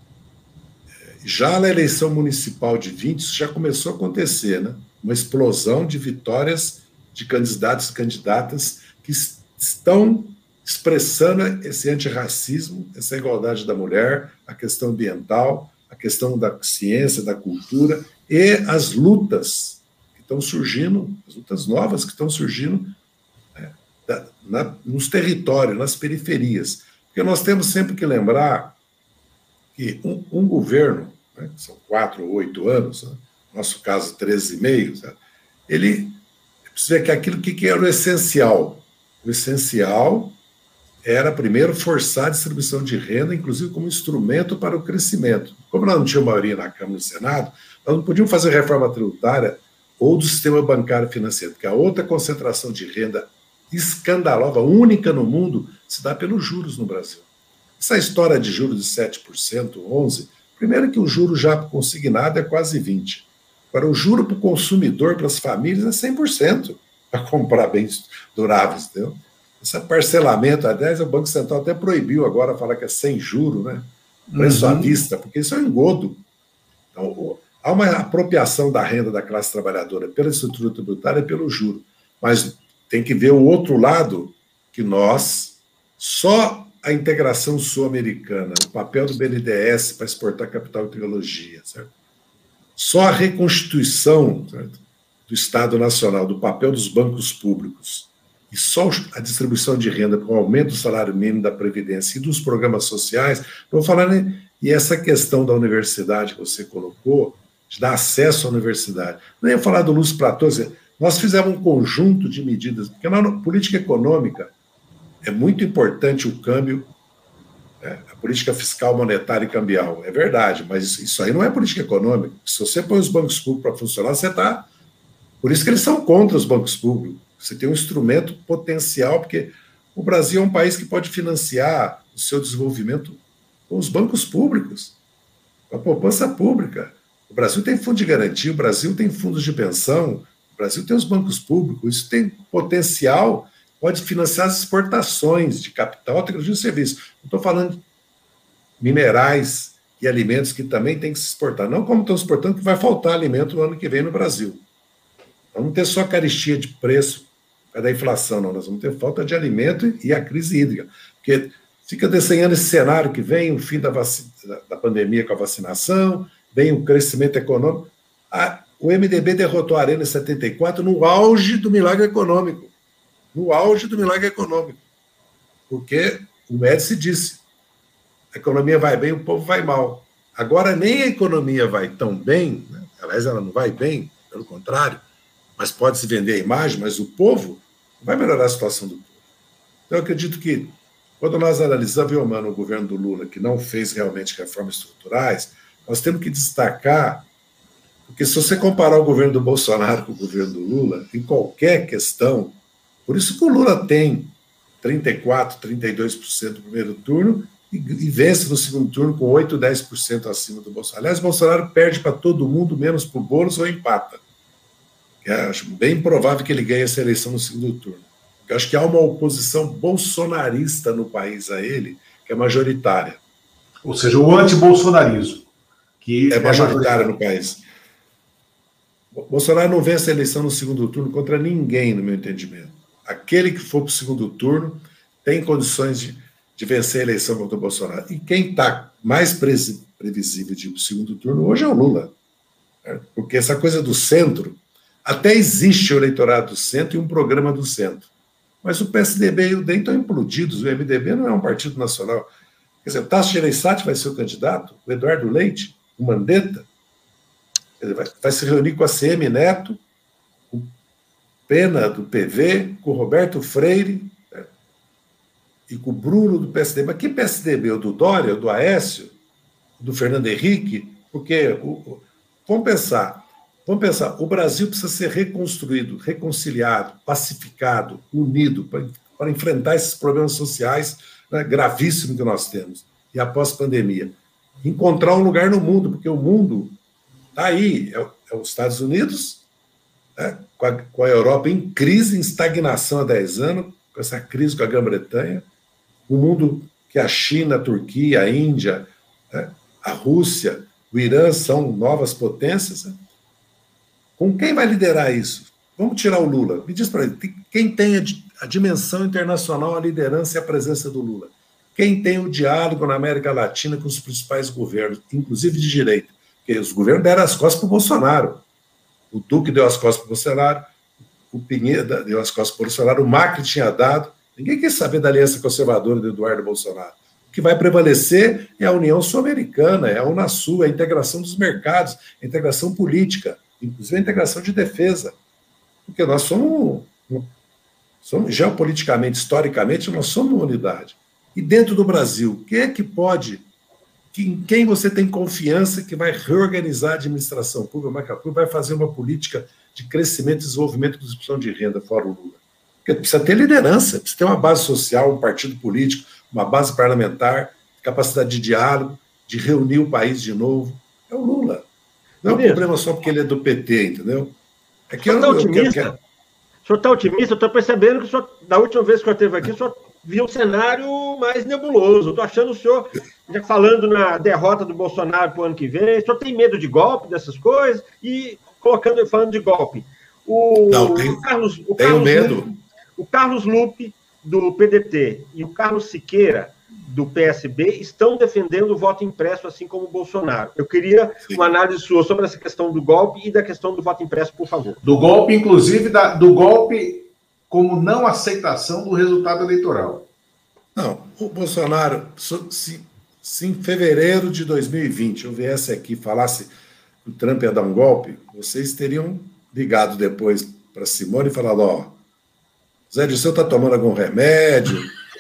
Já na eleição municipal de 20, isso já começou a acontecer, né? Uma explosão de vitórias de candidatos e candidatas que estão expressando esse antirracismo, essa igualdade da mulher, a questão ambiental, a questão da ciência, da cultura e as lutas que estão surgindo, as lutas novas que estão surgindo, né, nos territórios, nas periferias. Porque nós temos sempre que lembrar que um governo, né, que são 4 ou 8 anos, né, no nosso caso 13,5, ele Você vê que aquilo que era o essencial? O essencial era, primeiro, forçar a distribuição de renda, inclusive como instrumento para o crescimento. Como nós não tínhamos maioria na Câmara e no Senado, nós não podíamos fazer reforma tributária ou do sistema bancário financeiro, porque a outra concentração de renda escandalosa, única no mundo, se dá pelos juros no Brasil. Essa história de juros de 7%, 11%, primeiro que o juro já consignado é quase 20%. Agora, o juro para o consumidor, para as famílias, é 100% para comprar bens duráveis, entendeu? Esse parcelamento, aliás, o Banco Central até proibiu agora falar que é sem juro, né? Preço à vista, porque isso é um engodo. Então, há uma apropriação da renda da classe trabalhadora pela estrutura tributária e pelo juro. Mas tem que ver o outro lado, que nós, só a integração sul-americana, o papel do BNDES para exportar capital e tecnologia, certo? Só a reconstituição, certo, do Estado Nacional, do papel dos bancos públicos, e só a distribuição de renda com o aumento do salário mínimo, da Previdência e dos programas sociais, não vou falar, né? E essa questão da universidade que você colocou, de dar acesso à universidade. Não ia falar do Lúcio Platão, nós fizemos um conjunto de medidas, porque na política econômica é muito importante o câmbio, a política fiscal, monetária e cambial. É verdade, mas isso aí não é política econômica. Se você põe os bancos públicos para funcionar, você está... Por isso que eles são contra os bancos públicos. Você tem um instrumento potencial, porque o Brasil é um país que pode financiar o seu desenvolvimento com os bancos públicos, com a poupança pública. O Brasil tem fundo de garantia, o Brasil tem fundos de pensão, o Brasil tem os bancos públicos, isso tem potencial, pode financiar as exportações de capital, tecnologia e serviço. Não estou falando de minerais e alimentos que também tem que se exportar. Não como estão exportando, que vai faltar alimento no ano que vem no Brasil. Vamos ter só carestia de preço da inflação, não. Nós vamos ter falta de alimento e a crise hídrica. Porque fica desenhando esse cenário que vem o fim da pandemia com a vacinação, vem o crescimento econômico. O MDB derrotou a Arena em 74 no auge do milagre econômico. No auge do milagre econômico. Porque o Médici disse, a economia vai bem, o povo vai mal. Agora nem a economia vai tão bem, né? Aliás, ela não vai bem, pelo contrário, mas pode se vender a imagem, mas o povo vai melhorar a situação do povo. Então, eu acredito que, quando nós analisamos, o governo do Lula, que não fez realmente reformas estruturais, nós temos que destacar, porque se você comparar o governo do Bolsonaro com o governo do Lula, em qualquer questão, por isso que o Lula tem 34%, 32% no primeiro turno e vence no segundo turno com 8%, 10% acima do Bolsonaro. Aliás, o Bolsonaro perde para todo mundo, menos para o Boulos, ou empata. Eu acho bem provável que ele ganhe essa eleição no segundo turno. Eu acho que há uma oposição bolsonarista no país a ele, que é majoritária. Ou seja, o anti-bolsonarismo. Que é majoritária no país. Bolsonaro não vence a eleição no segundo turno contra ninguém, no meu entendimento. Aquele que for para o segundo turno tem condições de vencer a eleição contra o Bolsonaro. E quem está mais previsível de ir para o segundo turno hoje é o Lula. Porque essa coisa do centro, até existe o eleitorado do centro e um programa do centro. Mas o PSDB e o DEM estão implodidos. O MDB não é um partido nacional. Quer dizer, o Tasso Gereissati vai ser o candidato, o Eduardo Leite, o Mandetta, vai se reunir com a CM Neto, com o Pena do PV, com o Roberto Freire, né, e com o Bruno do PSDB. Mas que PSDB? O do Dória, o do Aécio, o do Fernando Henrique? Porque, vamos pensar, o Brasil precisa ser reconstruído, reconciliado, pacificado, unido, para enfrentar esses problemas sociais, né, gravíssimos que nós temos, e após pandemia. Encontrar um lugar no mundo, porque o mundo está aí, é os Estados Unidos, né, com a Europa em crise, em estagnação há 10 anos, com essa crise com a Grã-Bretanha, o mundo que a China, a Turquia, a Índia, né, a Rússia, o Irã são novas potências, né? Com quem vai liderar isso? Vamos tirar o Lula. Me diz para ele, quem tem a dimensão internacional, a liderança e a presença do Lula? Quem tem o diálogo na América Latina com os principais governos, inclusive de direita? Porque os governos deram as costas para o Bolsonaro. O Duque deu as costas para o Bolsonaro, o Pinheiro deu as costas para o Bolsonaro, o Macri tinha dado. Ninguém quer saber da aliança conservadora do Eduardo Bolsonaro. O que vai prevalecer é a União Sul-Americana, é a Unasul, é a integração dos mercados, a integração política, inclusive a integração de defesa. Porque nós somos geopoliticamente, historicamente, nós somos uma unidade. E dentro do Brasil, quem é que pode, em quem você tem confiança que vai reorganizar a administração pública, vai fazer uma política de crescimento e desenvolvimento de distribuição de renda fora o Lula? Porque precisa ter liderança, precisa ter uma base social, um partido político, uma base parlamentar, capacidade de diálogo, de reunir o país de novo. É o Lula. Não é um problema só porque ele é do PT, entendeu? É que o senhor está otimista? Eu estou percebendo que o senhor, da última vez que eu esteve aqui, o senhor viu um cenário mais nebuloso. Estou achando o senhor, já falando na derrota do Bolsonaro para o ano que vem, o senhor tem medo de golpe, dessas coisas? E falando de golpe, tenho medo. O Carlos Lupe, do PDT, e o Carlos Siqueira, do PSB, estão defendendo o voto impresso, assim como o Bolsonaro. Eu queria uma análise sua sobre essa questão do golpe e da questão do voto impresso, por favor. Do golpe, inclusive, do golpe como não aceitação do resultado eleitoral. Não, o Bolsonaro, se em fevereiro de 2020 eu viesse aqui e falasse que o Trump ia dar um golpe, vocês teriam ligado depois para Simone e falado, ó, Zé Dirceu está tomando algum remédio,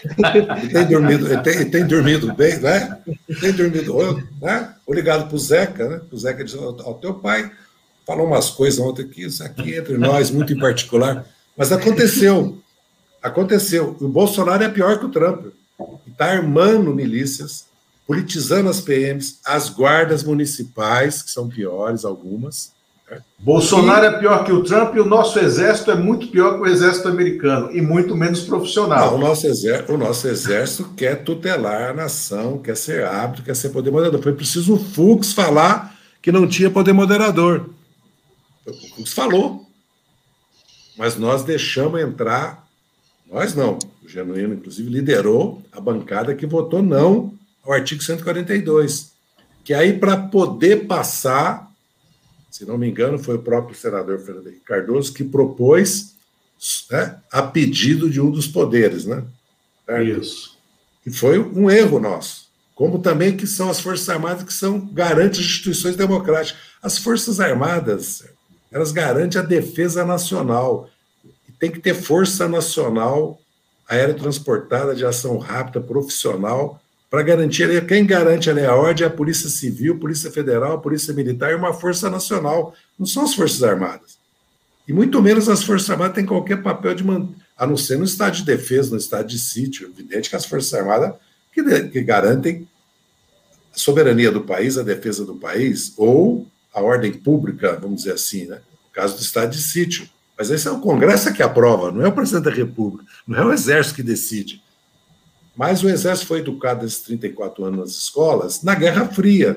ele tem dormido bem, né? Tem dormido, né? Ou ligado para o Zeca, né? O Zeca disse, ó, teu pai falou umas coisas ontem aqui, isso aqui entre nós, muito em particular. Mas aconteceu. O Bolsonaro é pior que o Trump. Está armando milícias, politizando as PMs, as guardas municipais, que são piores, algumas. Bolsonaro é pior que o Trump e o nosso exército é muito pior que o exército americano e muito menos profissional. Não, o nosso exército quer tutelar a nação, quer ser árbitro, quer ser poder moderador. Foi preciso o Fux falar que não tinha poder moderador. O Fux falou. Mas nós deixamos entrar, nós não, o Genuíno, inclusive, liderou a bancada que votou não ao artigo 142. Que aí, para poder passar, se não me engano, foi o próprio senador Fernando Henrique Cardoso que propôs, né, a pedido de um dos poderes, né? Isso. E foi um erro nosso. Como também que são as Forças Armadas que são garantes de instituições democráticas. As Forças Armadas, elas garantem a defesa nacional. E tem que ter força nacional aerotransportada de ação rápida, profissional, para garantir, quem garante ali a ordem é a Polícia Civil, Polícia Federal, Polícia Militar e uma Força Nacional. Não são as Forças Armadas. E muito menos as Forças Armadas têm qualquer papel de manter, a não ser no estado de defesa, no estado de sítio. Evidente que as Forças Armadas que garantem a soberania do país, a defesa do país, ou a ordem pública, vamos dizer assim, né? No caso do estado de sítio. Mas esse é o Congresso que aprova, não é o presidente da República, não é o Exército que decide. Mas o Exército foi educado esses 34 anos nas escolas na Guerra Fria,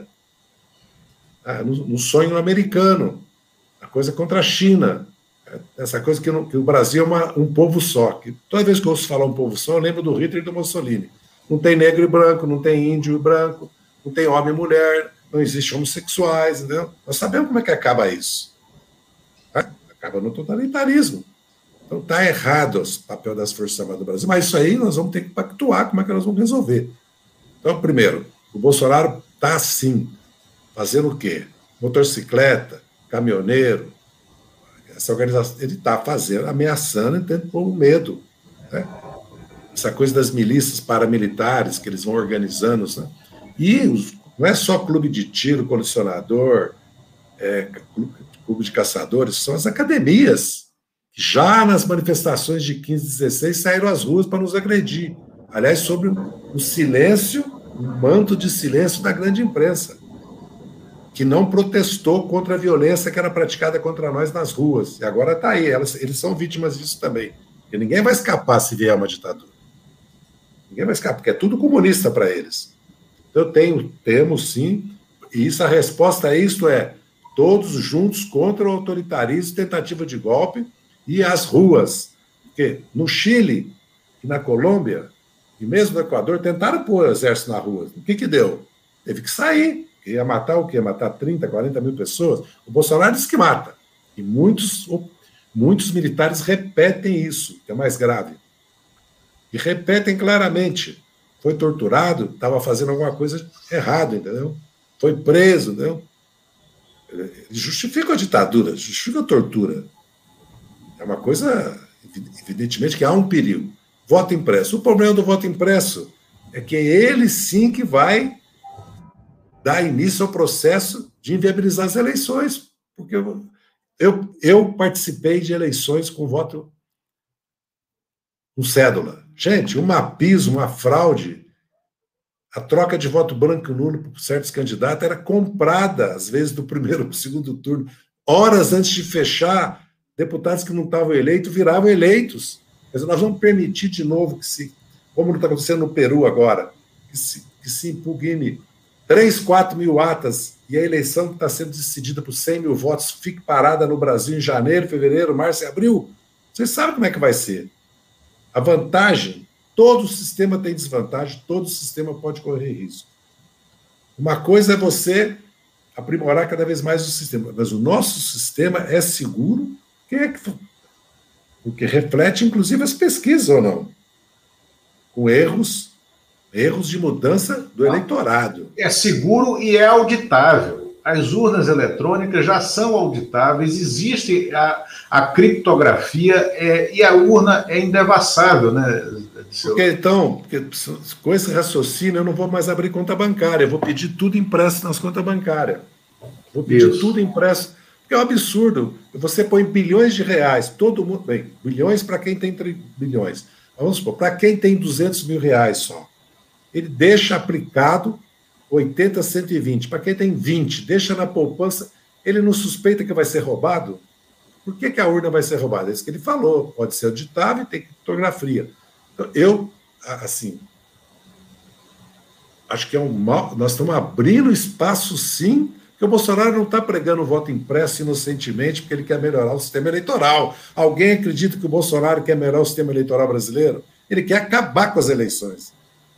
no sonho americano, a coisa contra a China, essa coisa que o Brasil é um povo só. Que toda vez que eu ouço falar um povo só, eu lembro do Hitler e do Mussolini. Não tem negro e branco, não tem índio e branco, não tem homem e mulher, não existe homossexuais, entendeu? Nós sabemos como é que acaba isso. Acaba no totalitarismo. Então está errado o papel das Forças Armadas do Brasil, mas isso aí nós vamos ter que pactuar como é que nós vamos resolver. Então, primeiro, o Bolsonaro está, sim, fazendo o quê? Motocicleta, caminhoneiro, essa organização, ele está fazendo, ameaçando e tentando pôr o medo. Né? Essa coisa das milícias paramilitares que eles vão organizando. Né? E não é só clube de tiro, colecionador, clube de caçadores, são as academias. Já nas manifestações de 15 e 16 saíram às ruas para nos agredir. Aliás, sobre o silêncio, o manto de silêncio da grande imprensa, que não protestou contra a violência que era praticada contra nós nas ruas. E agora está aí, eles são vítimas disso também. E ninguém vai escapar se vier uma ditadura. Ninguém vai escapar, porque é tudo comunista para eles. Então, temos sim, e isso, a resposta a isso é todos juntos contra o autoritarismo, tentativa de golpe, e as ruas, porque no Chile e na Colômbia, e mesmo no Equador, tentaram pôr o exército na rua. O que deu? Teve que sair. Ia matar o quê? Matar 30, 40 mil pessoas? O Bolsonaro disse que mata. E muitos militares repetem isso, que é mais grave. E repetem claramente. Foi torturado, estava fazendo alguma coisa errada, entendeu? Foi preso, entendeu? Ele justifica a ditadura, justifica a tortura. É uma coisa, evidentemente, que há um perigo. Voto impresso. O problema do voto impresso é que ele sim que vai dar início ao processo de inviabilizar as eleições. Porque eu participei de eleições com voto com cédula. Gente, um mapismo, uma fraude. A troca de voto branco e nulo por certos candidatos era comprada, às vezes, do primeiro para o segundo turno. Horas antes de fechar, deputados que não estavam eleitos viravam eleitos. Mas nós vamos permitir de novo que como está acontecendo no Peru agora, que se impugne 3, 4 mil atas e a eleição que está sendo decidida por 100 mil votos fique parada no Brasil em janeiro, fevereiro, março e abril. Vocês sabem como é que vai ser. A vantagem, todo sistema tem desvantagem, todo sistema pode correr risco. Uma coisa é você aprimorar cada vez mais o sistema, mas o nosso sistema é seguro, o que reflete, inclusive, as pesquisas, ou não? Com erros de mudança do eleitorado. É seguro e é auditável. As urnas eletrônicas já são auditáveis, existe a criptografia e a urna é indevassável, né? Porque com esse raciocínio eu não vou mais abrir conta bancária, eu vou pedir tudo impresso nas contas bancárias. Vou pedir tudo impresso, porque é um absurdo. Você põe bilhões de reais, todo mundo... Bem, bilhões para quem tem 3 bilhões. Vamos supor, para quem tem 200 mil reais só. Ele deixa aplicado 80, 120. Para quem tem 20, deixa na poupança. Ele não suspeita que vai ser roubado? Por que a urna vai ser roubada? É isso que ele falou. Pode ser auditável e tem criptografia. Então, eu, assim, acho que nós estamos abrindo espaço, sim, porque o Bolsonaro não está pregando o voto impresso inocentemente porque ele quer melhorar o sistema eleitoral. Alguém acredita que o Bolsonaro quer melhorar o sistema eleitoral brasileiro? Ele quer acabar com as eleições.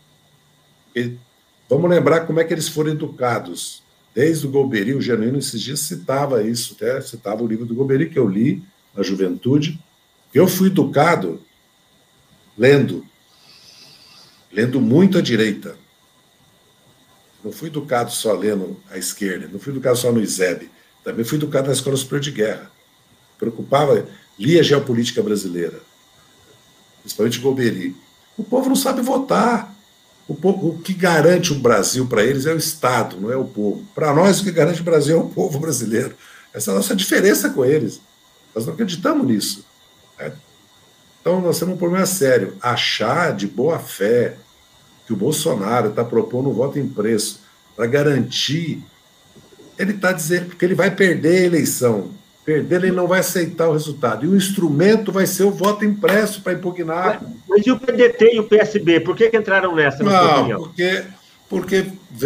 Vamos lembrar como é que eles foram educados. Desde o Golbery, o Genuíno esses dias citava isso, até citava o livro do Golbery que eu li na juventude. Eu fui educado lendo muito à direita. Não fui educado só lendo à esquerda, não fui educado só no ISEB. Também fui educado na Escola Superior de Guerra. Lia a geopolítica brasileira, principalmente Golbery. O povo não sabe votar. O que garante o Brasil para eles é o Estado, não é o povo. Para nós, o que garante o Brasil é o povo brasileiro. Essa é a nossa diferença com eles. Nós não acreditamos nisso. Né? Então, nós temos um problema sério. Achar de boa fé que o Bolsonaro está propondo um voto impresso para garantir, ele está dizendo que ele vai perder a eleição. Perder, ele não vai aceitar o resultado. E o instrumento vai ser o voto impresso para impugnar. Mas e o PDT e o PSB? Por que entraram nessa? Não, porque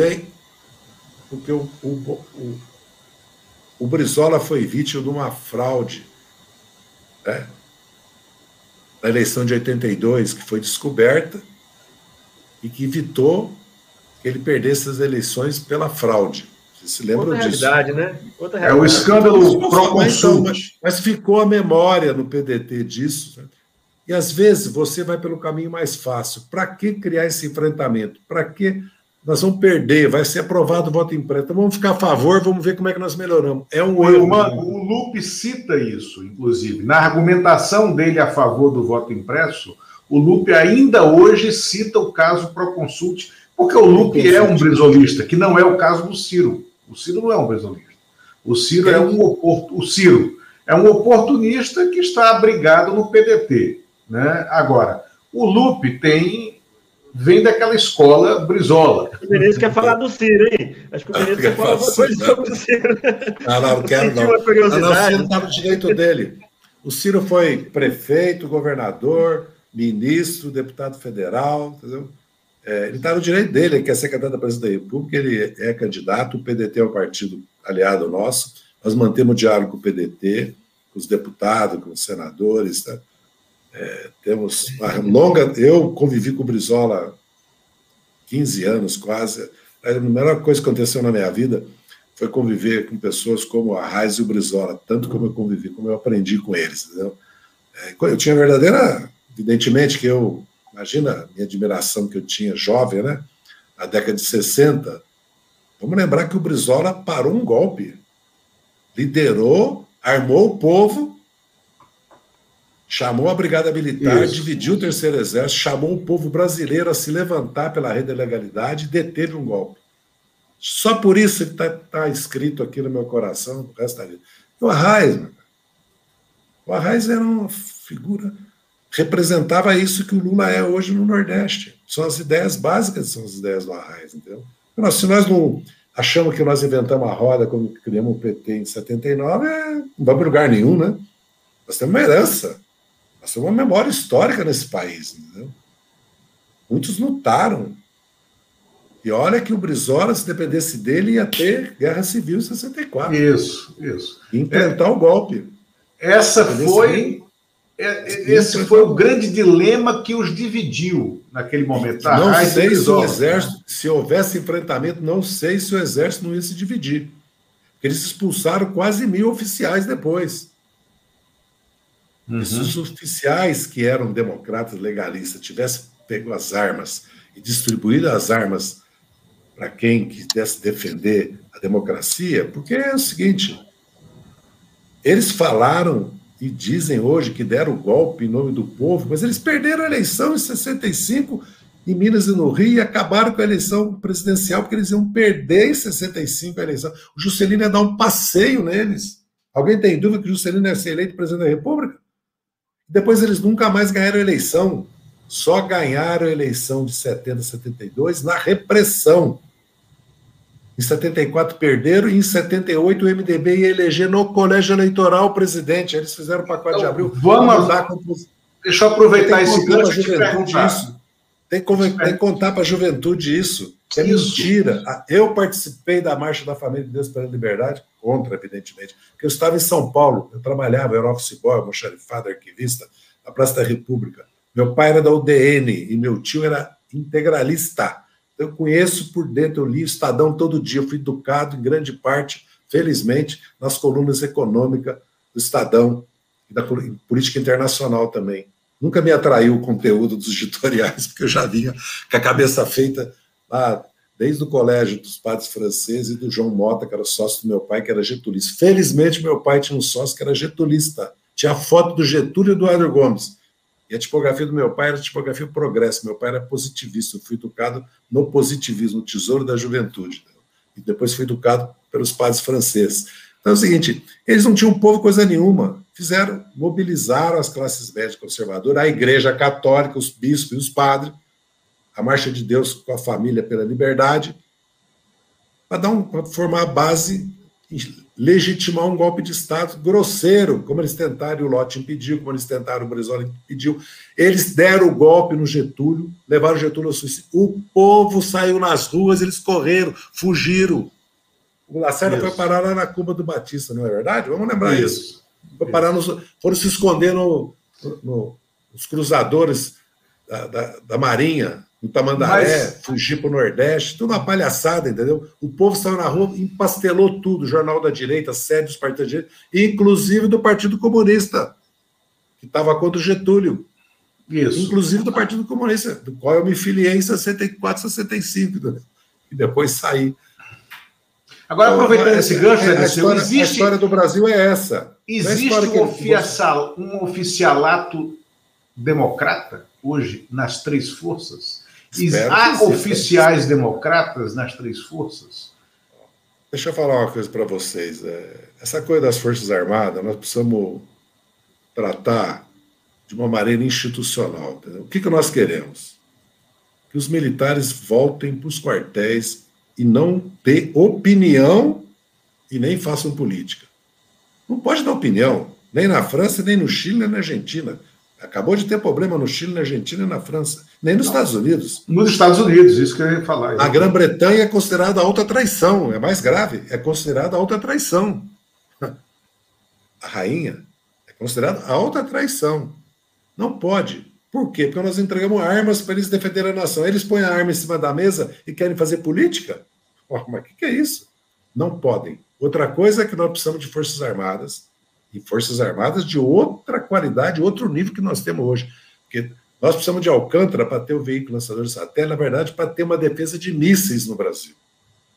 o Brizola foi vítima de uma fraude, né? Na eleição de 82, que foi descoberta e que evitou que ele perdesse as eleições pela fraude. Você se lembra disso? Realidade, né? Outra realidade. É o escândalo Proconsulte. Mas ficou a memória no PDT disso. Né? E às vezes você vai pelo caminho mais fácil. Para que criar esse enfrentamento? Para que nós vamos perder? Vai ser aprovado o voto impresso. Então vamos ficar a favor, vamos ver como é que nós melhoramos. É um erro. O Lupe cita isso, inclusive. Na argumentação dele a favor do voto impresso, o Lupe ainda hoje cita o caso Proconsulte, porque o Lupe é um brizolista, que não é o caso do Ciro. O Ciro não é um brizolista. O Ciro é um oportunista que está abrigado no PDT. Né? Agora, o Lupe vem daquela escola Brizola. O Menezes quer falar do Ciro, hein? Acho que o Menezes quer falar alguma coisa sobre o Ciro. Não quero, não. O Ciro está no direito dele. O Ciro foi prefeito, governador, ministro, deputado federal, entendeu? Ele está no direito dele, ele quer ser candidato a presidente da República, ele é candidato, o PDT é um partido aliado nosso, nós mantemos diálogo com o PDT, com os deputados, com os senadores, tá? Temos uma longa... Eu convivi com o Brizola 15 anos quase, a melhor coisa que aconteceu na minha vida foi conviver com pessoas como a Raiz e o Brizola, tanto como eu convivi, como eu aprendi com eles, entendeu? Eu tinha verdadeira... Evidentemente que imagina a minha admiração que eu tinha jovem, né? Na década de 60. Vamos lembrar que o Brizola parou um golpe. Liderou, armou o povo chamou a Brigada Militar, Isso. dividiu o Terceiro Exército, chamou o povo brasileiro a se levantar pela rede da legalidade e deteve um golpe. Só por isso que está escrito aqui no meu coração, no resto da vida. O Arraes era uma figura, representava isso que o Lula é hoje no Nordeste. São as ideias básicas, são as ideias do Arraes, entendeu? Se nós não achamos que nós inventamos a roda quando criamos o PT em 79, não vamos para lugar nenhum, né? Nós temos uma herança, nós temos uma memória histórica nesse país, entendeu? Muitos lutaram. E olha que o Brizola, se dependesse dele, ia ter guerra civil em 64. Isso. E enfrentar o golpe. Esse foi o grande dilema que os dividiu naquele momento. Não sei se o Exército, se houvesse enfrentamento, não sei se o Exército não ia se dividir. Porque eles expulsaram quase 1.000 oficiais depois. Se os oficiais que eram democratas legalistas tivessem pego as armas e distribuído as armas para quem quisesse defender a democracia, porque é o seguinte, eles falaram e dizem hoje que deram o golpe em nome do povo, mas eles perderam a eleição em 65 em Minas e no Rio e acabaram com a eleição presidencial porque eles iam perder em 65 a eleição. O Juscelino ia dar um passeio neles. Alguém tem dúvida que o Juscelino ia ser eleito presidente da República? Depois eles nunca mais ganharam a eleição. Só ganharam a eleição de 70 a 72 na repressão. Em 74 perderam e em 78 o MDB ia eleger no colégio eleitoral o presidente. Eles fizeram o pacote de abril. Deixa eu aproveitar esse gancho e te perguntar. Tem que contar para a juventude isso. É mentira. Eu participei da Marcha da Família de Deus pela Liberdade, contra, evidentemente, porque eu estava em São Paulo, eu trabalhava, eu era office boy, almoxarifado, arquivista, na Praça da República. Meu pai era da UDN e meu tio era integralista. Eu conheço por dentro, eu li o Estadão todo dia, eu fui educado em grande parte, felizmente, nas colunas econômicas do Estadão e da política internacional também. Nunca me atraiu o conteúdo dos editoriais, porque eu já vinha com a cabeça feita lá desde o colégio dos padres franceses e do João Mota, que era sócio do meu pai, que era getulista. Felizmente, meu pai tinha um sócio que era getulista. Tinha a foto do Getúlio e do Eduardo Gomes. E a tipografia do meu pai era a tipografia Progresso. Meu pai era positivista. Eu fui educado no positivismo, no Tesouro da Juventude. E depois fui educado pelos padres franceses. Então é o seguinte, eles não tinham povo coisa nenhuma. Mobilizaram as classes médias conservadoras, a Igreja Católica, os bispos e os padres, a Marcha de Deus com a Família pela Liberdade, para formar a base e legitimar um golpe de Estado grosseiro, como eles tentaram e o Lott impediu, como eles tentaram o Brizola impediu. Eles deram o golpe no Getúlio, levaram o Getúlio ao suicídio. O povo saiu nas ruas, eles correram, fugiram. O Lacerda foi parar lá na Cuba do Batista, não é verdade? Vamos lembrar isso. Foi parar foram se esconder nos cruzadores da Marinha, no Tamandaré, fugir para o Nordeste, tudo uma palhaçada, entendeu? O povo saiu na rua, empastelou tudo, o Jornal da Direita, sede dos partidos da direita, inclusive do Partido Comunista, que estava contra o Getúlio. Isso. Inclusive do Partido Comunista, do qual eu me filiei em 64, 65, e depois saí. Agora, aproveitando esse gancho, a história do Brasil é essa. Existe um oficialato democrata hoje nas três forças? Há oficiais democratas nas três forças? Deixa eu falar uma coisa para vocês. Essa coisa das Forças Armadas, nós precisamos tratar de uma maneira institucional. Entendeu? O que nós queremos? Que os militares voltem para os quartéis e não ter opinião e nem façam política. Não pode dar opinião, nem na França, nem no Chile, nem na Argentina. Acabou de ter problema no Chile, na Argentina e na França. Nem nos Estados Unidos. Nos Estados Unidos, isso que eu ia falar. A Grã-Bretanha é considerada alta traição, é mais grave, é considerada alta traição. A rainha é considerada alta traição. Não pode. Por quê? Porque nós entregamos armas para eles defenderem a nação. Eles põem a arma em cima da mesa e querem fazer política? Mas o que é isso? Não podem. Outra coisa é que nós precisamos de Forças Armadas, e Forças Armadas de outra qualidade, outro nível que nós temos hoje. Porque nós precisamos de Alcântara para ter o veículo lançador de satélite, na verdade, para ter uma defesa de mísseis no Brasil.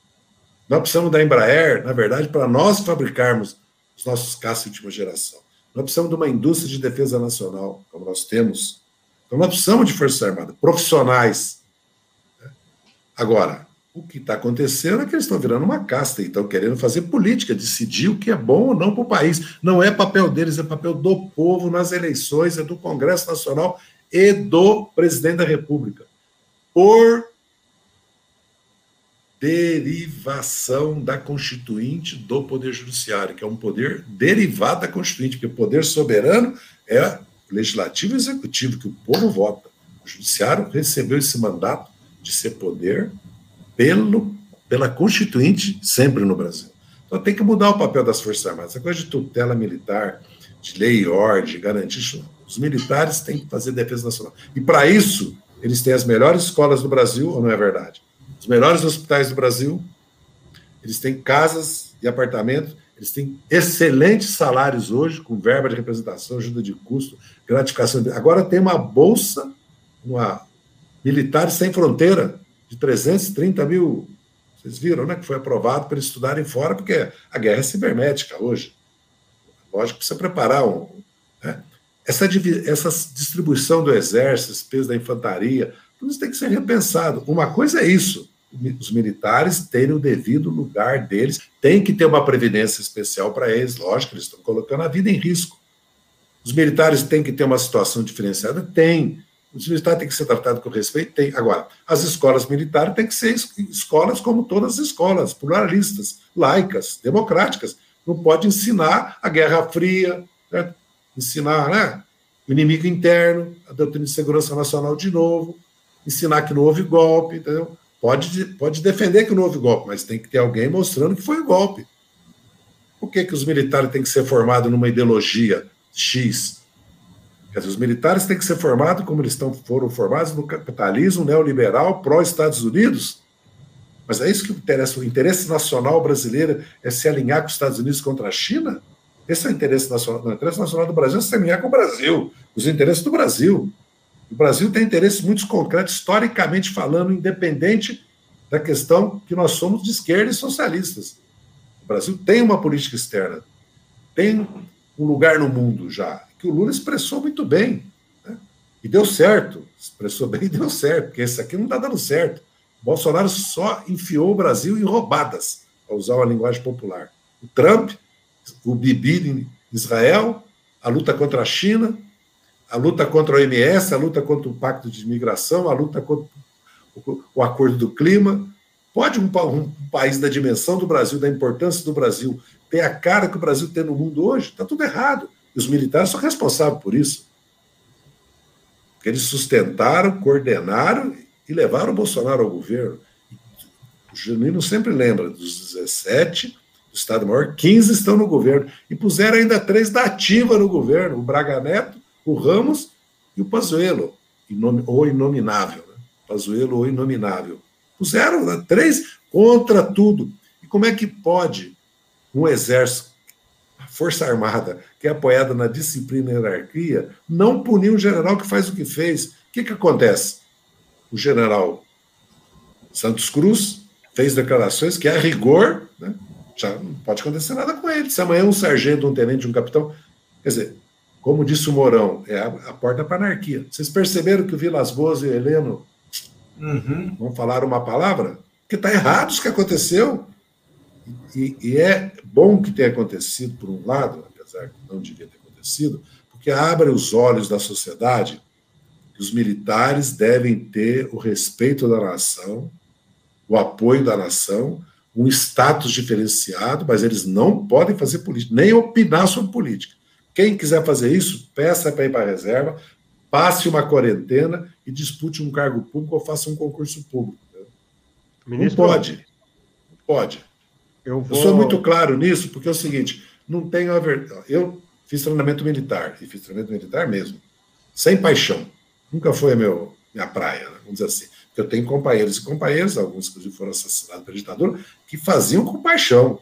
Nós precisamos da Embraer, na verdade, para nós fabricarmos os nossos caças de última geração. Nós precisamos de uma indústria de defesa nacional, como nós temos. Então, nós precisamos de Forças Armadas, profissionais. Agora, o que está acontecendo é que eles estão virando uma casta e estão querendo fazer política, decidir o que é bom ou não para o país. Não é papel deles, é papel do povo nas eleições, é do Congresso Nacional e do presidente da República. Por derivação da Constituinte do Poder Judiciário, que é um poder derivado da Constituinte, porque o poder soberano é o Legislativo e o Executivo, que o povo vota. O Judiciário recebeu esse mandato de ser poder pela Constituinte, sempre no Brasil. Então tem que mudar o papel das Forças Armadas. Essa coisa de tutela militar, de lei e ordem, de garantir... Os militares têm que fazer defesa nacional. E para isso, eles têm as melhores escolas do Brasil, ou não é verdade? Os melhores hospitais do Brasil, eles têm casas e apartamentos, eles têm excelentes salários hoje, com verba de representação, ajuda de custo, gratificação. Agora tem uma bolsa, Militares Sem Fronteira, de 330 mil. Vocês viram, né? Que foi aprovado para eles estudarem fora, porque a guerra é cibernética hoje. Lógico que precisa preparar né? Essa distribuição do exército, esse peso da infantaria, tudo isso tem que ser repensado. Uma coisa é isso, os militares terem o devido lugar deles, tem que ter uma previdência especial para eles, lógico, eles estão colocando a vida em risco. Os militares têm que ter uma situação diferenciada? Tem. Os militares têm que ser tratados com respeito? Tem. Agora, as escolas militares têm que ser escolas como todas as escolas, pluralistas, laicas, democráticas. Não pode ensinar a Guerra Fria, certo? Ensinar, né, o inimigo interno, a doutrina de segurança nacional de novo, ensinar que não houve golpe, entendeu? Pode defender que não houve golpe, mas tem que ter alguém mostrando que foi golpe. Por que os militares têm que ser formados numa ideologia X? Quer dizer, os militares têm que ser formados como eles foram formados no capitalismo neoliberal pró-Estados Unidos? Mas é isso que interessa. O interesse nacional brasileiro é se alinhar com os Estados Unidos contra a China? Esse é o interesse nacional. O interesse nacional do Brasil é se alinhar com o Brasil, os interesses do Brasil. O Brasil tem interesses muito concretos, historicamente falando, independente da questão que nós somos de esquerda e socialistas. O Brasil tem uma política externa, tem um lugar no mundo já, que o Lula expressou muito bem, né? E deu certo, expressou bem e deu certo, porque esse aqui não está dando certo. O Bolsonaro só enfiou o Brasil em roubadas, para usar uma linguagem popular. O Trump, o Bibi em Israel, a luta contra a China, a luta contra a OMS, a luta contra o Pacto de Imigração, a luta contra o Acordo do Clima. Pode um país da dimensão do Brasil, da importância do Brasil, ter a cara que o Brasil tem no mundo hoje? Está tudo errado. E os militares são responsáveis por isso. Porque eles sustentaram, coordenaram e levaram o Bolsonaro ao governo. O Genuíno sempre lembra dos 17 do Estado-Maior, 15 estão no governo. E puseram ainda 3 da ativa no governo, o Braga Neto, o Ramos e o Pazuello, ou inominável. Né? Pazuello ou inominável. Puseram 3 contra tudo. E como é que pode um exército, a Força Armada, que é apoiada na disciplina e hierarquia, não punir um general que faz o que fez? O que acontece? O general Santos Cruz fez declarações que, a rigor, né, já não pode acontecer nada com ele. Se amanhã um sargento, um tenente, um capitão... Quer dizer, como disse o Mourão, é a porta para a anarquia. Vocês perceberam que o Vilas Boas e o Heleno não falaram uma palavra? Porque está errado isso que aconteceu. E é bom que tenha acontecido, por um lado, apesar que não devia ter acontecido, porque abre os olhos da sociedade que os militares devem ter o respeito da nação, o apoio da nação, um status diferenciado, mas eles não podem fazer política, nem opinar sobre política. Quem quiser fazer isso, peça para ir para a reserva, passe uma quarentena e dispute um cargo público ou faça um concurso público. Ministro, não pode. Não pode. Eu sou muito claro nisso, porque é o seguinte, não tenho a verdade. Eu fiz treinamento militar, e fiz treinamento militar mesmo, sem paixão. Nunca foi a minha praia, né? Vamos dizer assim. Porque eu tenho companheiros e companheiras, alguns inclusive foram assassinados pela ditadura, que faziam com paixão.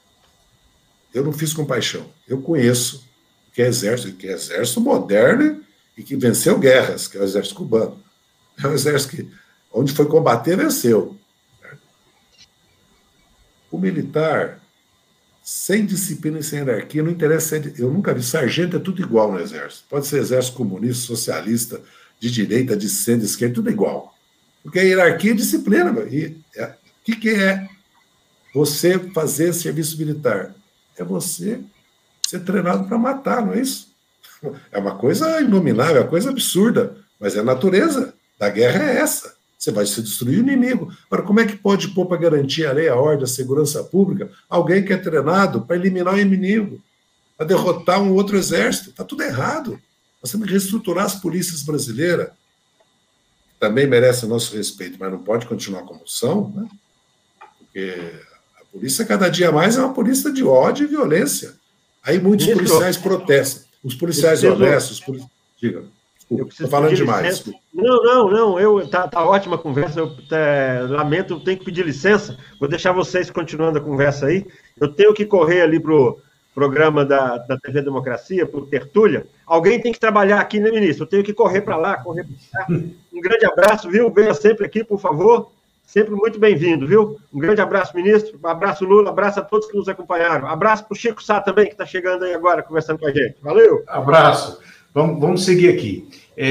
Eu não fiz com paixão. Eu conheço que é exército moderno e que venceu guerras, que é o exército cubano. É um exército que, onde foi combater, venceu. O militar, sem disciplina e sem hierarquia, não interessa. Eu nunca vi. Sargento é tudo igual no Exército. Pode ser exército comunista, socialista, de direita, de centro, de esquerda, tudo igual. Porque a hierarquia é disciplina. E o que é você fazer serviço militar? É você ser treinado para matar, não é isso? É uma coisa inominável, é uma coisa absurda, mas a natureza da guerra é essa. Você vai se destruir o inimigo. Agora, como é que pode pôr para garantir a lei, a ordem, a segurança pública, alguém que é treinado para eliminar o inimigo, para derrotar um outro exército? Está tudo errado. Nós temos que reestruturar as polícias brasileiras, que também merecem o nosso respeito, mas não pode continuar como são, né? Porque a polícia, cada dia mais, é uma polícia de ódio e violência. Aí muitos policiais protestam. Os policiais honestos... Diga. Estou falando demais. Não. Tá ótima a conversa. Eu lamento, tenho que pedir licença. Vou deixar vocês continuando a conversa aí. Eu tenho que correr ali para o programa da TV Democracia, para o Tertúlia. Alguém tem que trabalhar aqui, né, ministro? Eu tenho que correr para lá, correr para cá. Um grande abraço, viu? Venha sempre aqui, por favor. Sempre muito bem-vindo, viu? Um grande abraço, ministro. Um abraço, Lula. Abraço a todos que nos acompanharam. Abraço para o Chico Sá também, que está chegando aí agora, conversando com a gente. Valeu! Abraço. Vamos seguir aqui.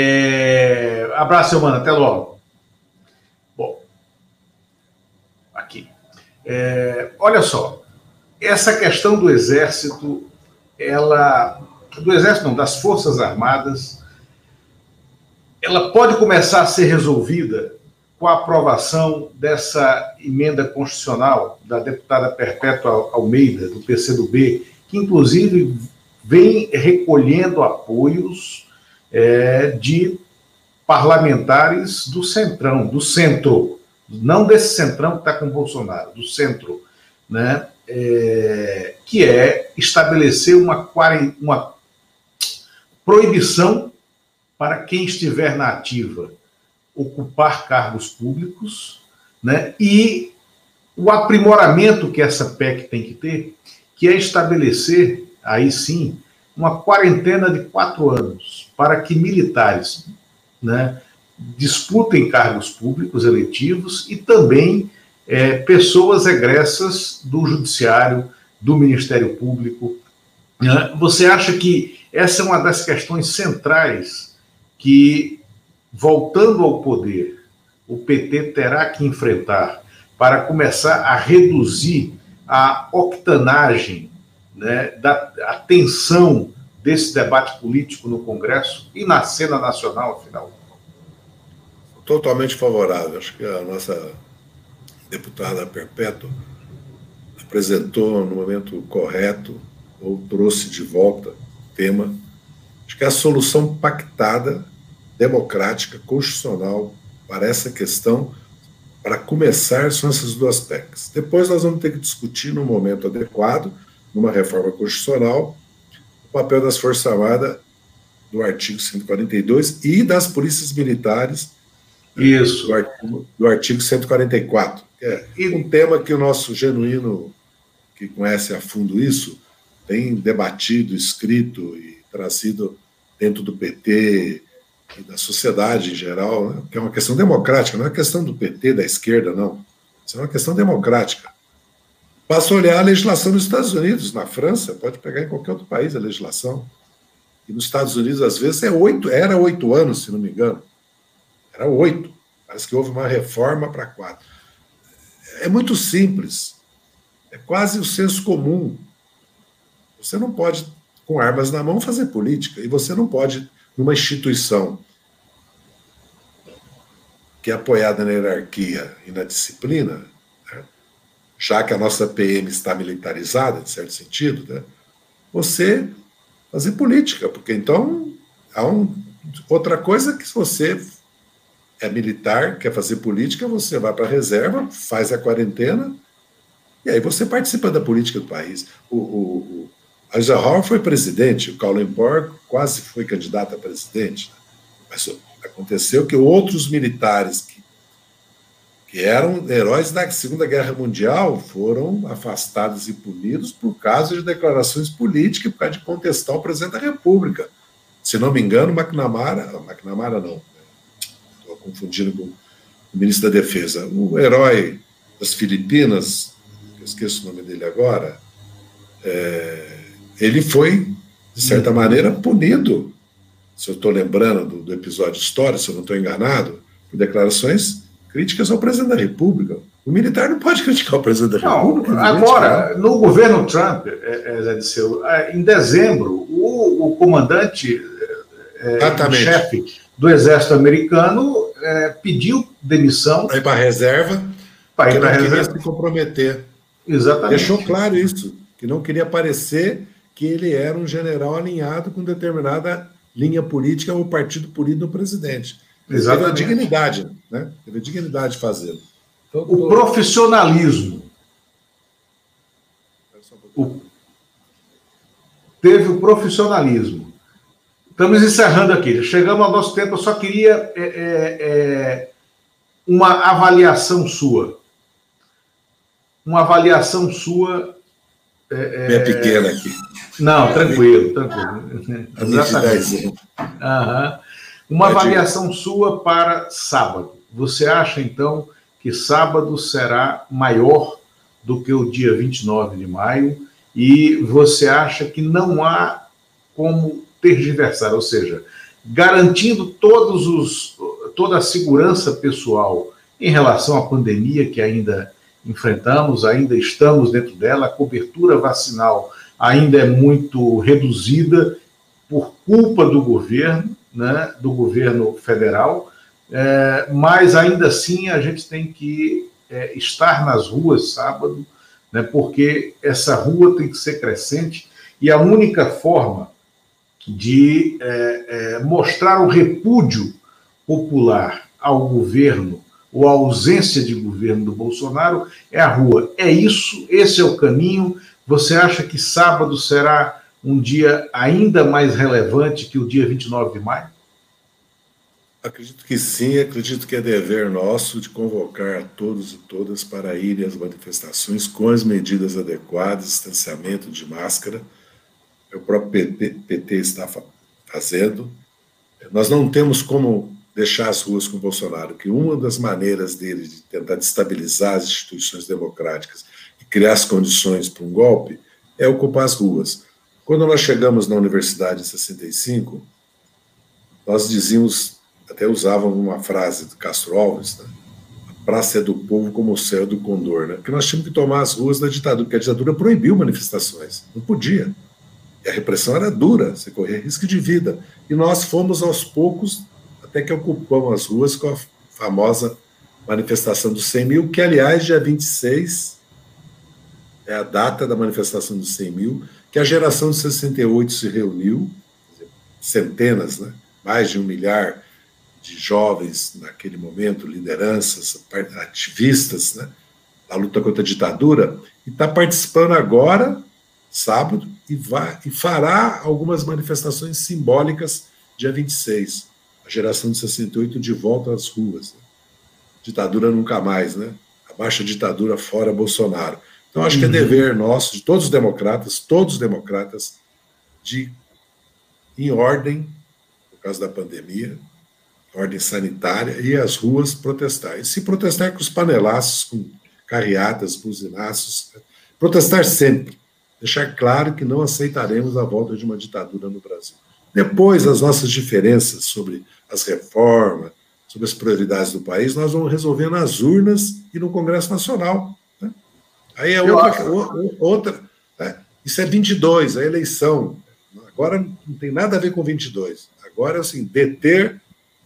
Abraço, seu mano. Até logo. Bom, aqui. Olha só. Essa questão do Exército, do Exército não, das Forças Armadas, ela pode começar a ser resolvida com a aprovação dessa emenda constitucional da deputada Perpétua Almeida, do PCdoB, que inclusive vem recolhendo apoios de parlamentares do Centrão, do centro, não desse Centrão que está com o Bolsonaro, do centro, né? Que é estabelecer uma proibição para quem estiver na ativa ocupar cargos públicos, né? E o aprimoramento que essa PEC tem que ter, que é estabelecer, aí sim, uma quarentena de 4 anos para que militares, né, disputem cargos públicos eletivos e também pessoas egressas do Judiciário, do Ministério Público. Né? Você acha que essa é uma das questões centrais que, voltando ao poder, o PT terá que enfrentar para começar a reduzir a octanagem, né, a tensão desse debate político no Congresso e na cena nacional, afinal? Totalmente favorável. Acho que a nossa deputada Perpétua apresentou no momento correto, ou trouxe de volta o tema. Acho que a solução pactada, democrática, constitucional para essa questão, para começar, são essas 2 PECs. Depois nós vamos ter que discutir, no momento adequado, numa reforma constitucional, o papel das Forças Armadas do artigo 142 e das polícias militares. Isso. Do artigo 144. Um tema que o nosso genuíno, que conhece a fundo isso, tem debatido, escrito e trazido dentro do PT e da sociedade em geral, né? Que é uma questão democrática, não é questão do PT, da esquerda, não. Isso é uma questão democrática. Basta olhar a legislação dos Estados Unidos, na França, pode pegar em qualquer outro país a legislação. E nos Estados Unidos, às vezes, era 8 anos, se não me engano. Era 8. Parece que houve uma reforma para 4. É muito simples. É quase o senso comum. Você não pode, com armas na mão, fazer política. E você não pode, numa instituição que é apoiada na hierarquia e na disciplina, né, já que a nossa PM está militarizada, de certo sentido, né, você fazer política. Porque então há outra coisa que, se você é militar, quer fazer política, você vai para a reserva, faz a quarentena, e aí você participa da política do país. O Eisenhower foi presidente, o Kallenborg quase foi candidato a presidente, mas aconteceu que outros militares que eram heróis da Segunda Guerra Mundial foram afastados e punidos por causa de declarações políticas, por causa de contestar o presidente da República. Se não me engano, McNamara não, confundindo com o ministro da Defesa, o herói das Filipinas, eu esqueço o nome dele agora, ele foi, de certa maneira, punido, se eu estou lembrando do episódio histórico, se eu não estou enganado, por declarações críticas ao presidente da República. O militar não pode criticar o presidente da República. Agora, no governo Trump, Zé Disseu, em dezembro, o comandante, chefe do exército americano, pediu demissão. Para ir para a reserva, porque não queria se comprometer. Exatamente. Deixou claro isso, que não queria parecer que ele era um general alinhado com determinada linha política ou partido político do presidente. Exatamente. Teve a dignidade, né? Teve a dignidade de fazê-lo. Então, o profissionalismo. Teve o profissionalismo. Estamos encerrando aqui. Chegamos ao nosso tempo. Eu só queria uma avaliação sua. Uma avaliação sua. É pequena aqui. Não, tranquilo. Exatamente. Uma avaliação sua para sábado. Você acha, então, que sábado será maior do que o dia 29 de maio e você acha que não há como tergiversar, ou seja, garantindo toda a segurança pessoal em relação à pandemia que ainda enfrentamos, ainda estamos dentro dela, a cobertura vacinal ainda é muito reduzida por culpa do governo, né, do governo federal, mas ainda assim a gente tem que estar nas ruas sábado, né, porque essa rua tem que ser crescente e a única forma de mostrar o repúdio popular ao governo ou a ausência de governo do Bolsonaro é a rua. É isso, esse é o caminho. Você acha que sábado será um dia ainda mais relevante que o dia 29 de maio? Acredito que sim, acredito que é dever nosso de convocar a todos e todas para irem às manifestações com as medidas adequadas, distanciamento de máscara. O próprio PT está fazendo. Nós não temos como deixar as ruas com o Bolsonaro, que uma das maneiras dele de tentar destabilizar as instituições democráticas e criar as condições para um golpe é ocupar as ruas. Quando nós chegamos na universidade em 65, nós dizíamos, até usávamos uma frase do Castro Alves, né? A praça é do povo como o céu é do condor, né? Porque nós tínhamos que tomar as ruas da ditadura, porque a ditadura proibiu manifestações, não podia. E a repressão era dura, você corria risco de vida. E nós fomos aos poucos, até que ocupamos as ruas com a famosa manifestação dos 100 mil, que, aliás, dia 26 é a data da manifestação dos 100 mil, que a geração de 68 se reuniu, centenas, né? Mais de 1 milhar de jovens naquele momento, lideranças, ativistas, né? Da luta contra a ditadura, e está participando agora, sábado, e fará algumas manifestações simbólicas dia 26. A geração de 68 de volta às ruas. Né? Ditadura nunca mais, né? Abaixo a ditadura, fora Bolsonaro. Então, acho que é dever nosso, de todos os democratas, de, em ordem, por causa da pandemia, ordem sanitária, ir às ruas protestar. E se protestar com os panelaços, com carreatas, buzinaços, protestar sempre. Deixar claro que não aceitaremos a volta de uma ditadura no Brasil. Depois, as nossas diferenças sobre as reformas, sobre as prioridades do país, nós vamos resolver nas urnas e no Congresso Nacional. Né? Aí é outra né? Isso é 22, a eleição. Agora não tem nada a ver com 22. Agora é assim, deter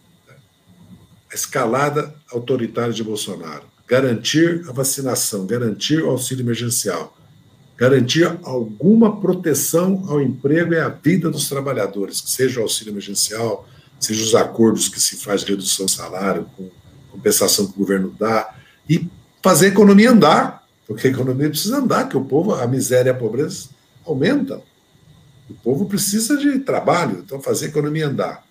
a escalada autoritária de Bolsonaro, garantir a vacinação, garantir o auxílio emergencial, garantir alguma proteção ao emprego e à vida dos trabalhadores, que seja o auxílio emergencial, seja os acordos que se faz de redução de salário, com compensação que o governo dá, e fazer a economia andar, porque a economia precisa andar, que o povo, a miséria e a pobreza aumentam. O povo precisa de trabalho, então fazer a economia andar.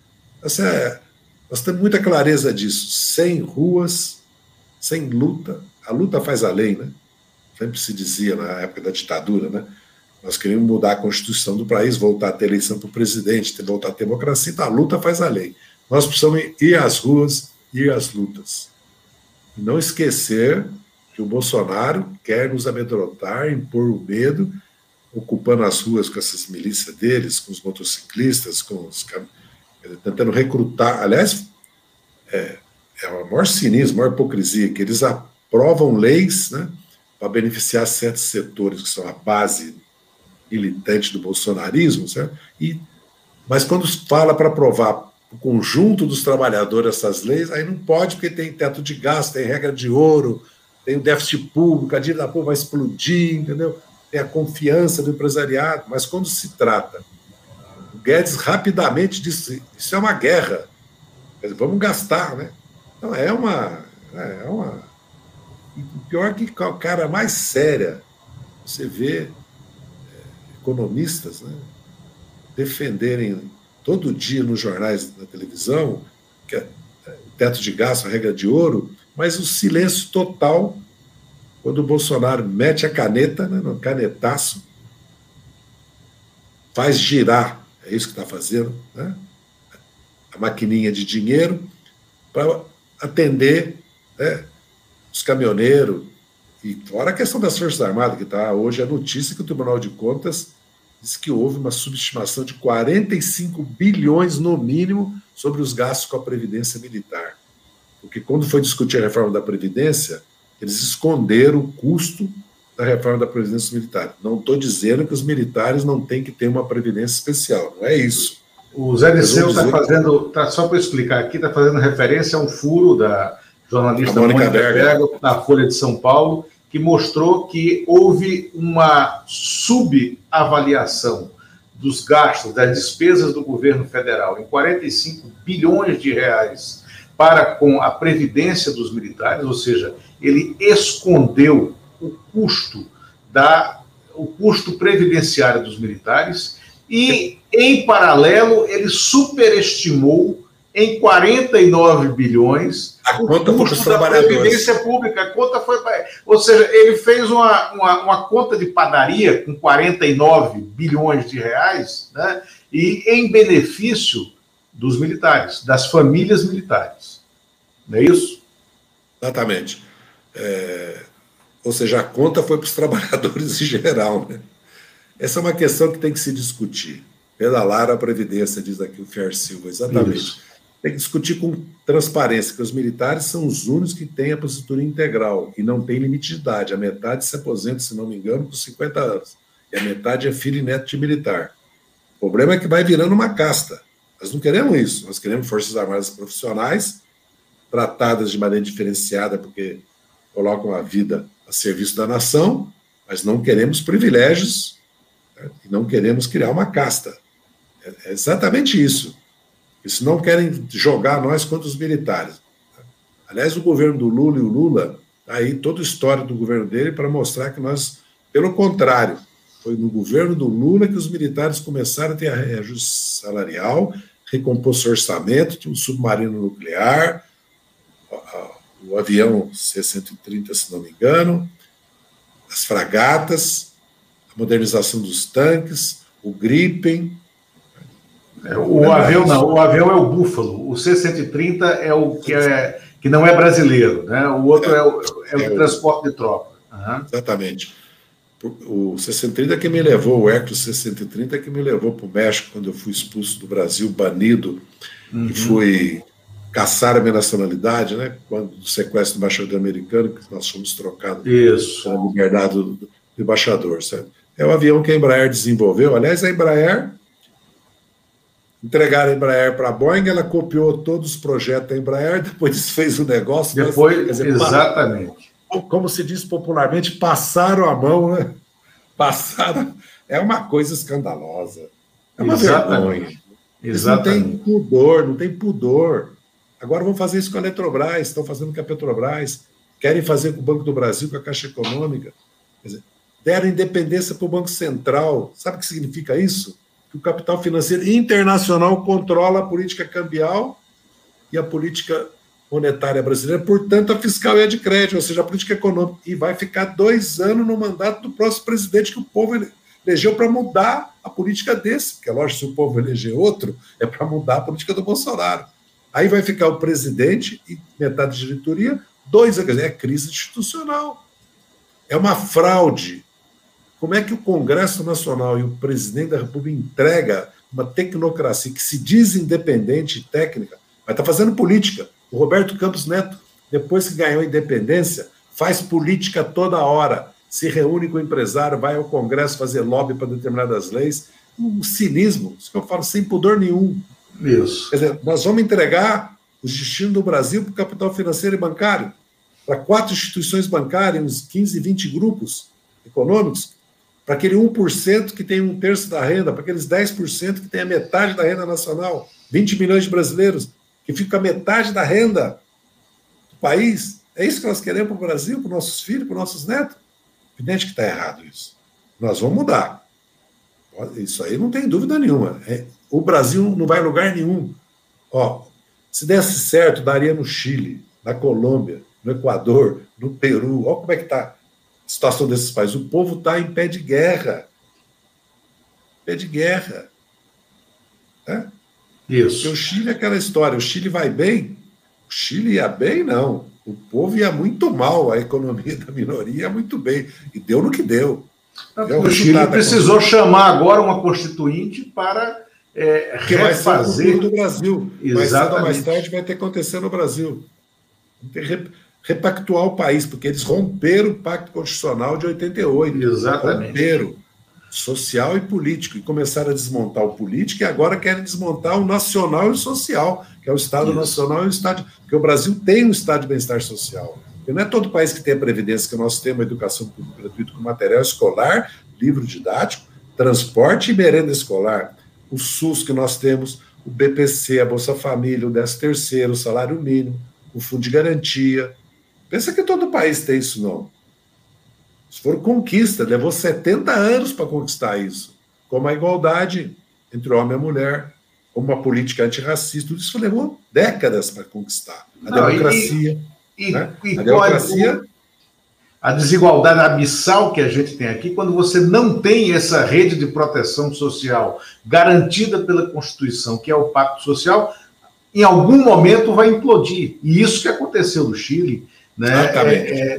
Nós temos muita clareza disso. Sem ruas, sem luta, a luta faz a lei, né? Sempre se dizia na época da ditadura, né? Nós queríamos mudar a Constituição do país, voltar a ter eleição para o presidente, voltar a ter democracia, então a luta faz a lei. Nós precisamos ir às ruas, ir às lutas. E não esquecer que o Bolsonaro quer nos amedrontar, impor o medo, ocupando as ruas com essas milícias deles, com os motociclistas, tentando recrutar. Aliás, é o maior cinismo, a maior hipocrisia, que eles aprovam leis, né, para beneficiar certos setores que são a base militante do bolsonarismo, certo? Mas quando fala para aprovar o conjunto dos trabalhadores essas leis, aí não pode, porque tem teto de gasto, tem regra de ouro, tem o déficit público, a dívida pública vai explodir, entendeu? Tem a confiança do empresariado, mas quando se trata, o Guedes rapidamente disse, isso é uma guerra, vamos gastar, né? Então e pior que a cara mais séria, você vê economistas, né, defenderem todo dia nos jornais, na televisão, que é o teto de gasto, a regra de ouro, mas o silêncio total quando o Bolsonaro mete a caneta, né, no canetaço, faz girar, é isso que está fazendo, né, a maquininha de dinheiro para atender, né, os caminhoneiros, e fora a questão das Forças Armadas, que está hoje a notícia que o Tribunal de Contas diz que houve uma subestimação de 45 bilhões, no mínimo, sobre os gastos com a Previdência Militar. Porque quando foi discutir a reforma da Previdência, eles esconderam o custo da reforma da Previdência Militar. Não estou dizendo que os militares não têm que ter uma Previdência especial, não é isso. O Zé Disseu está fazendo, só para explicar aqui, está fazendo referência a um furo da jornalista Mônica Berger, na Folha de São Paulo, que mostrou que houve uma subavaliação dos gastos, das despesas do governo federal em 45 bilhões de reais para com a previdência dos militares, ou seja, ele escondeu o custo previdenciário dos militares e, em paralelo, ele superestimou em 49 bilhões a conta o custo da Previdência Pública. A conta foi, ou seja, ele fez uma conta de padaria com 49 bilhões de reais, né, e em benefício dos militares, das famílias militares. Não é isso? Exatamente. Ou seja, a conta foi para os trabalhadores em geral, né? Essa é uma questão que tem que se discutir. Pedalar a Previdência, diz aqui o Fer Silva, exatamente. Isso. Tem que discutir com transparência, porque os militares são os únicos que têm a aposentadoria integral e não tem limite de idade. A metade se aposenta, se não me engano, com 50 anos. E a metade é filho e neto de militar. O problema é que vai virando uma casta. Nós não queremos isso. Nós queremos Forças Armadas profissionais, tratadas de maneira diferenciada, porque colocam a vida a serviço da nação, mas não queremos privilégios, né? E não queremos criar uma casta. É exatamente isso. Eles não querem jogar nós contra os militares. Aliás, o governo do Lula e o Lula, aí toda a história do governo dele para mostrar que nós, pelo contrário, foi no governo do Lula que os militares começaram a ter reajuste salarial, recompor seu orçamento, tinha um submarino nuclear, o avião C-130, se não me engano, as fragatas, a modernização dos tanques, o Gripen. O avião não, o avião é o Búfalo, o C-130 é o que não é brasileiro, né? O outro é o transporte de tropa. Uhum. Exatamente. O C-130 que me levou, o Hércules C-130 que me levou para o México quando eu fui expulso do Brasil, banido, e fui caçar a minha nacionalidade, né? Quando o sequestro do embaixador americano, que nós fomos trocados pela liberdade do embaixador, certo? É o avião que a Embraer desenvolveu. Aliás, a Embraer entregaram a Embraer para a Boeing, ela copiou todos os projetos da Embraer, depois desfez o negócio. Exatamente. Como se diz popularmente, passaram a mão, né? Passaram. É uma coisa escandalosa. É uma vergonha. Eles não têm pudor, não tem pudor. Agora vão fazer isso com a Eletrobras, estão fazendo com a Petrobras, querem fazer com o Banco do Brasil, com a Caixa Econômica. Quer dizer, deram independência para o Banco Central. Sabe o que significa isso? Que o capital financeiro internacional controla a política cambial e a política monetária brasileira, portanto, a fiscal e a de crédito, ou seja, a política econômica. E vai ficar 2 anos no mandato do próximo presidente que o povo elegeu para mudar a política desse, porque é lógico, se o povo eleger outro, é para mudar a política do Bolsonaro. Aí vai ficar o presidente e metade da diretoria, 2 anos. É crise institucional. É uma fraude como é que o Congresso Nacional e o presidente da República entrega uma tecnocracia que se diz independente e técnica, mas está fazendo política. O Roberto Campos Neto, depois que ganhou a independência, faz política toda hora, se reúne com o empresário, vai ao Congresso fazer lobby para determinadas leis. Um cinismo, isso que eu falo, sem pudor nenhum. Isso. Quer dizer, nós vamos entregar o destino do Brasil para o capital financeiro e bancário, para 4 instituições bancárias, uns 15, 20 grupos econômicos, para aquele 1% que tem 1/3 da renda, para aqueles 10% que tem a metade da renda nacional, 20 milhões de brasileiros, que ficam a metade da renda do país. É isso que nós queremos para o Brasil, para os nossos filhos, para os nossos netos? Evidente que está errado isso. Nós vamos mudar. Isso aí não tem dúvida nenhuma. O Brasil não vai a lugar nenhum. Ó, se desse certo, daria no Chile, na Colômbia, no Equador, no Peru. Olha como é que está a situação desses países. O povo está em pé de guerra. Pé de guerra. Né? Isso. Porque o Chile é aquela história. O Chile vai bem? O Chile ia bem, não. O povo ia muito mal. A economia da minoria ia muito bem. E deu no que deu. O Chile precisou chamar agora uma constituinte para que vai ser o futuro do Brasil. Mais cedo ou mais tarde vai ter que acontecer no Brasil. Tem que repactuar o país, porque eles romperam o Pacto Constitucional de 88. Exatamente. Romperam social e político, e começaram a desmontar o político, e agora querem desmontar o nacional e o social, que é o Estado Nacional e o Estado... Porque o Brasil tem um Estado de bem-estar social. E não é todo país que tem a previdência, que nós temos a educação pública gratuita com material escolar, livro didático, transporte e merenda escolar. O SUS que nós temos, o BPC, a Bolsa Família, o 13º, o salário mínimo, o Fundo de Garantia. Pensa que todo país tem isso, não. Isso for conquista, levou 70 anos para conquistar isso. Como a igualdade entre homem e mulher, como uma política antirracista, tudo isso levou décadas para conquistar. A democracia... A desigualdade abissal que a gente tem aqui, quando você não tem essa rede de proteção social garantida pela Constituição, que é o Pacto Social, em algum momento vai implodir. E isso que aconteceu no Chile, né?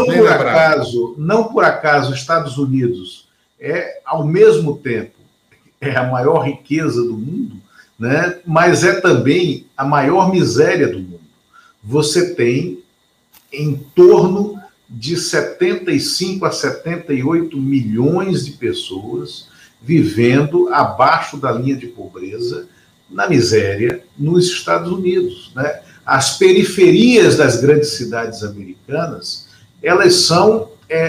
Não por acaso, os Estados Unidos ao mesmo tempo, a maior riqueza do mundo, né? Mas é também a maior miséria do mundo. Você tem em torno de 75 a 78 milhões de pessoas vivendo abaixo da linha de pobreza, na miséria, nos Estados Unidos, né? As periferias das grandes cidades americanas, elas são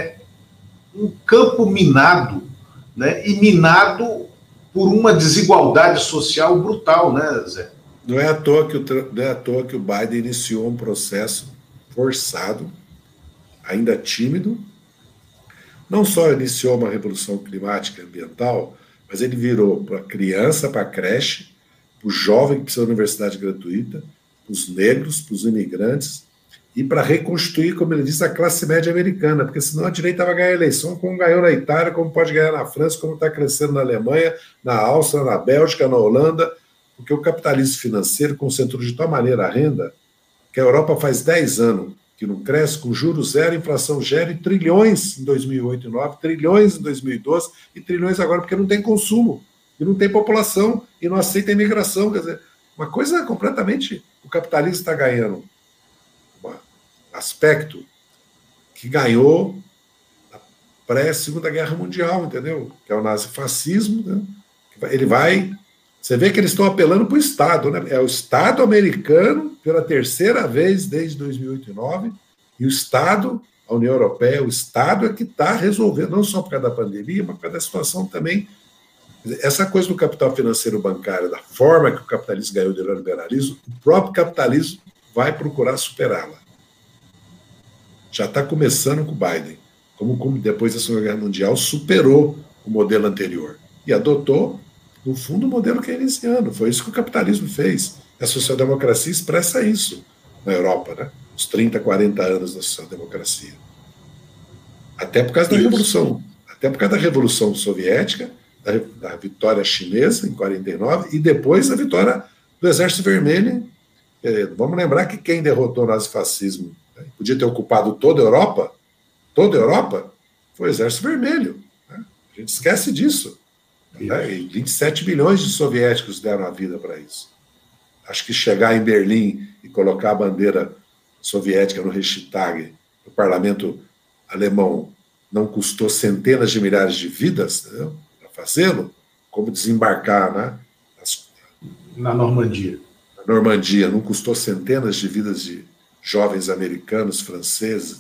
um campo minado, né? E minado por uma desigualdade social brutal, né, Zé? Não é à toa que o Biden iniciou um processo forçado, ainda tímido. Não só iniciou uma revolução climática e ambiental, mas ele virou para a criança, para a creche, para o jovem que precisa de universidade gratuita, para os negros, para os imigrantes, e para reconstruir, como ele disse, a classe média americana, porque senão a direita vai ganhar a eleição como ganhou na Itália, como pode ganhar na França, como está crescendo na Alemanha, na Áustria, na Bélgica, na Holanda, porque o capitalismo financeiro concentrou de tal maneira a renda que a Europa faz 10 anos que não cresce, com juros zero, inflação zero, e trilhões em 2008 e 2009, trilhões em 2012, e trilhões agora porque não tem consumo, e não tem população, e não aceita a imigração. Quer dizer, uma coisa completamente... O capitalismo está ganhando um aspecto que ganhou na pré-Segunda Guerra Mundial, entendeu? Que é o nazifascismo, né? Ele vai... Você vê que eles estão apelando para o Estado, né? É o Estado americano, pela terceira vez desde 2008 e 2009, e o Estado, a União Europeia, o Estado é que está resolvendo, não só por causa da pandemia, mas por causa da situação também. Essa coisa do capital financeiro bancário, da forma que o capitalismo ganhou do neoliberalismo, o próprio capitalismo vai procurar superá-la. Já está começando com o Biden, como depois da Segunda Guerra Mundial superou o modelo anterior e adotou, no fundo, o modelo keynesiano. Foi isso que o capitalismo fez. A social-democracia expressa isso na Europa, né? Os 30, 40 anos da social-democracia. Até por causa da Revolução. Até por causa da Revolução Soviética, da vitória chinesa, em 49, e depois da vitória do Exército Vermelho. Vamos lembrar que quem derrotou o nazifascismo, né, podia ter ocupado toda a Europa, foi o Exército Vermelho. Né? A gente esquece disso. Né? E 27 milhões de soviéticos deram a vida para isso. Acho que chegar em Berlim e colocar a bandeira soviética no Reichstag, no parlamento alemão, não custou centenas de milhares de vidas, né, para fazê-lo, como desembarcar, né, na Normandia. Na Normandia, não custou centenas de vidas de jovens americanos, franceses,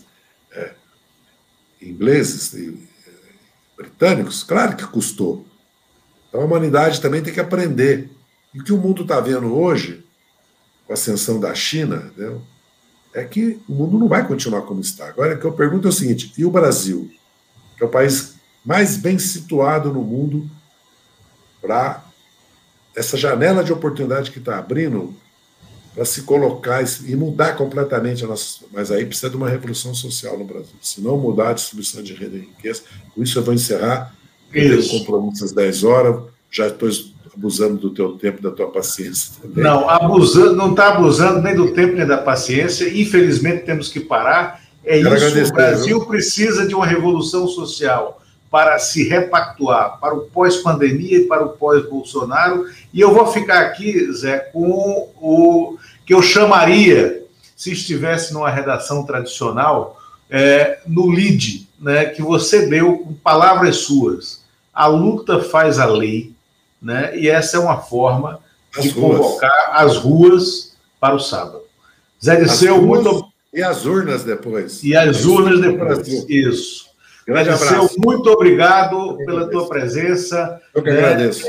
ingleses e britânicos? Claro que custou. Então a humanidade também tem que aprender. E o que o mundo está vendo hoje, com a ascensão da China, entendeu? É que o mundo não vai continuar como está. Agora, o que eu pergunto é o seguinte, e o Brasil, que é o país mais bem situado no mundo para essa janela de oportunidade que está abrindo para se colocar e mudar completamente a nossa... Mas aí precisa de uma revolução social no Brasil. Se não mudar a distribuição de renda e riqueza, com isso eu vou encerrar. Eu tenho compromisso às 10 horas, já estou abusando do teu tempo, da tua paciência também. Não, não está abusando nem do tempo nem da paciência. Infelizmente temos que parar. O Brasil precisa de uma revolução social para se repactuar para o pós-pandemia e para o pós-Bolsonaro. E eu vou ficar aqui, Zé, com o que eu chamaria, se estivesse numa redação tradicional, no lead, né, que você deu com palavras suas. A luta faz a lei, né, e essa é uma forma de convocar as ruas para o sábado. Zé Disseu, muito... E as urnas depois. E as urnas depois, isso. Grande abraço. Muito obrigado pela tua presença. Eu que agradeço.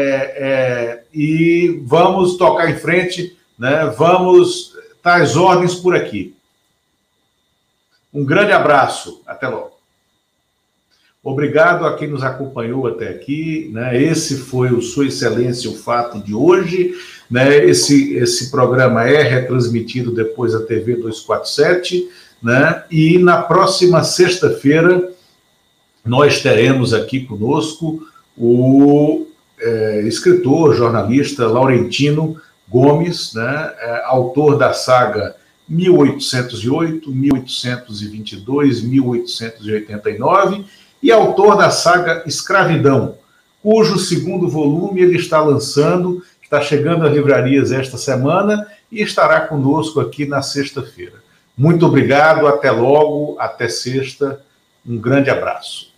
E vamos tocar em frente, né? Vamos dar as ordens por aqui. Um grande abraço. Até logo. Obrigado a quem nos acompanhou até aqui, né? Esse foi o Sua Excelência, o Fato de hoje, né? Esse programa é retransmitido depois da TV 247, né? E na próxima sexta-feira nós teremos aqui conosco o escritor, jornalista Laurentino Gomes, né? Autor da saga 1808, 1822, 1889, e autor da saga Escravidão, cujo segundo volume ele está lançando, está chegando às livrarias esta semana e estará conosco aqui na sexta-feira. Muito obrigado, até logo, até sexta, um grande abraço.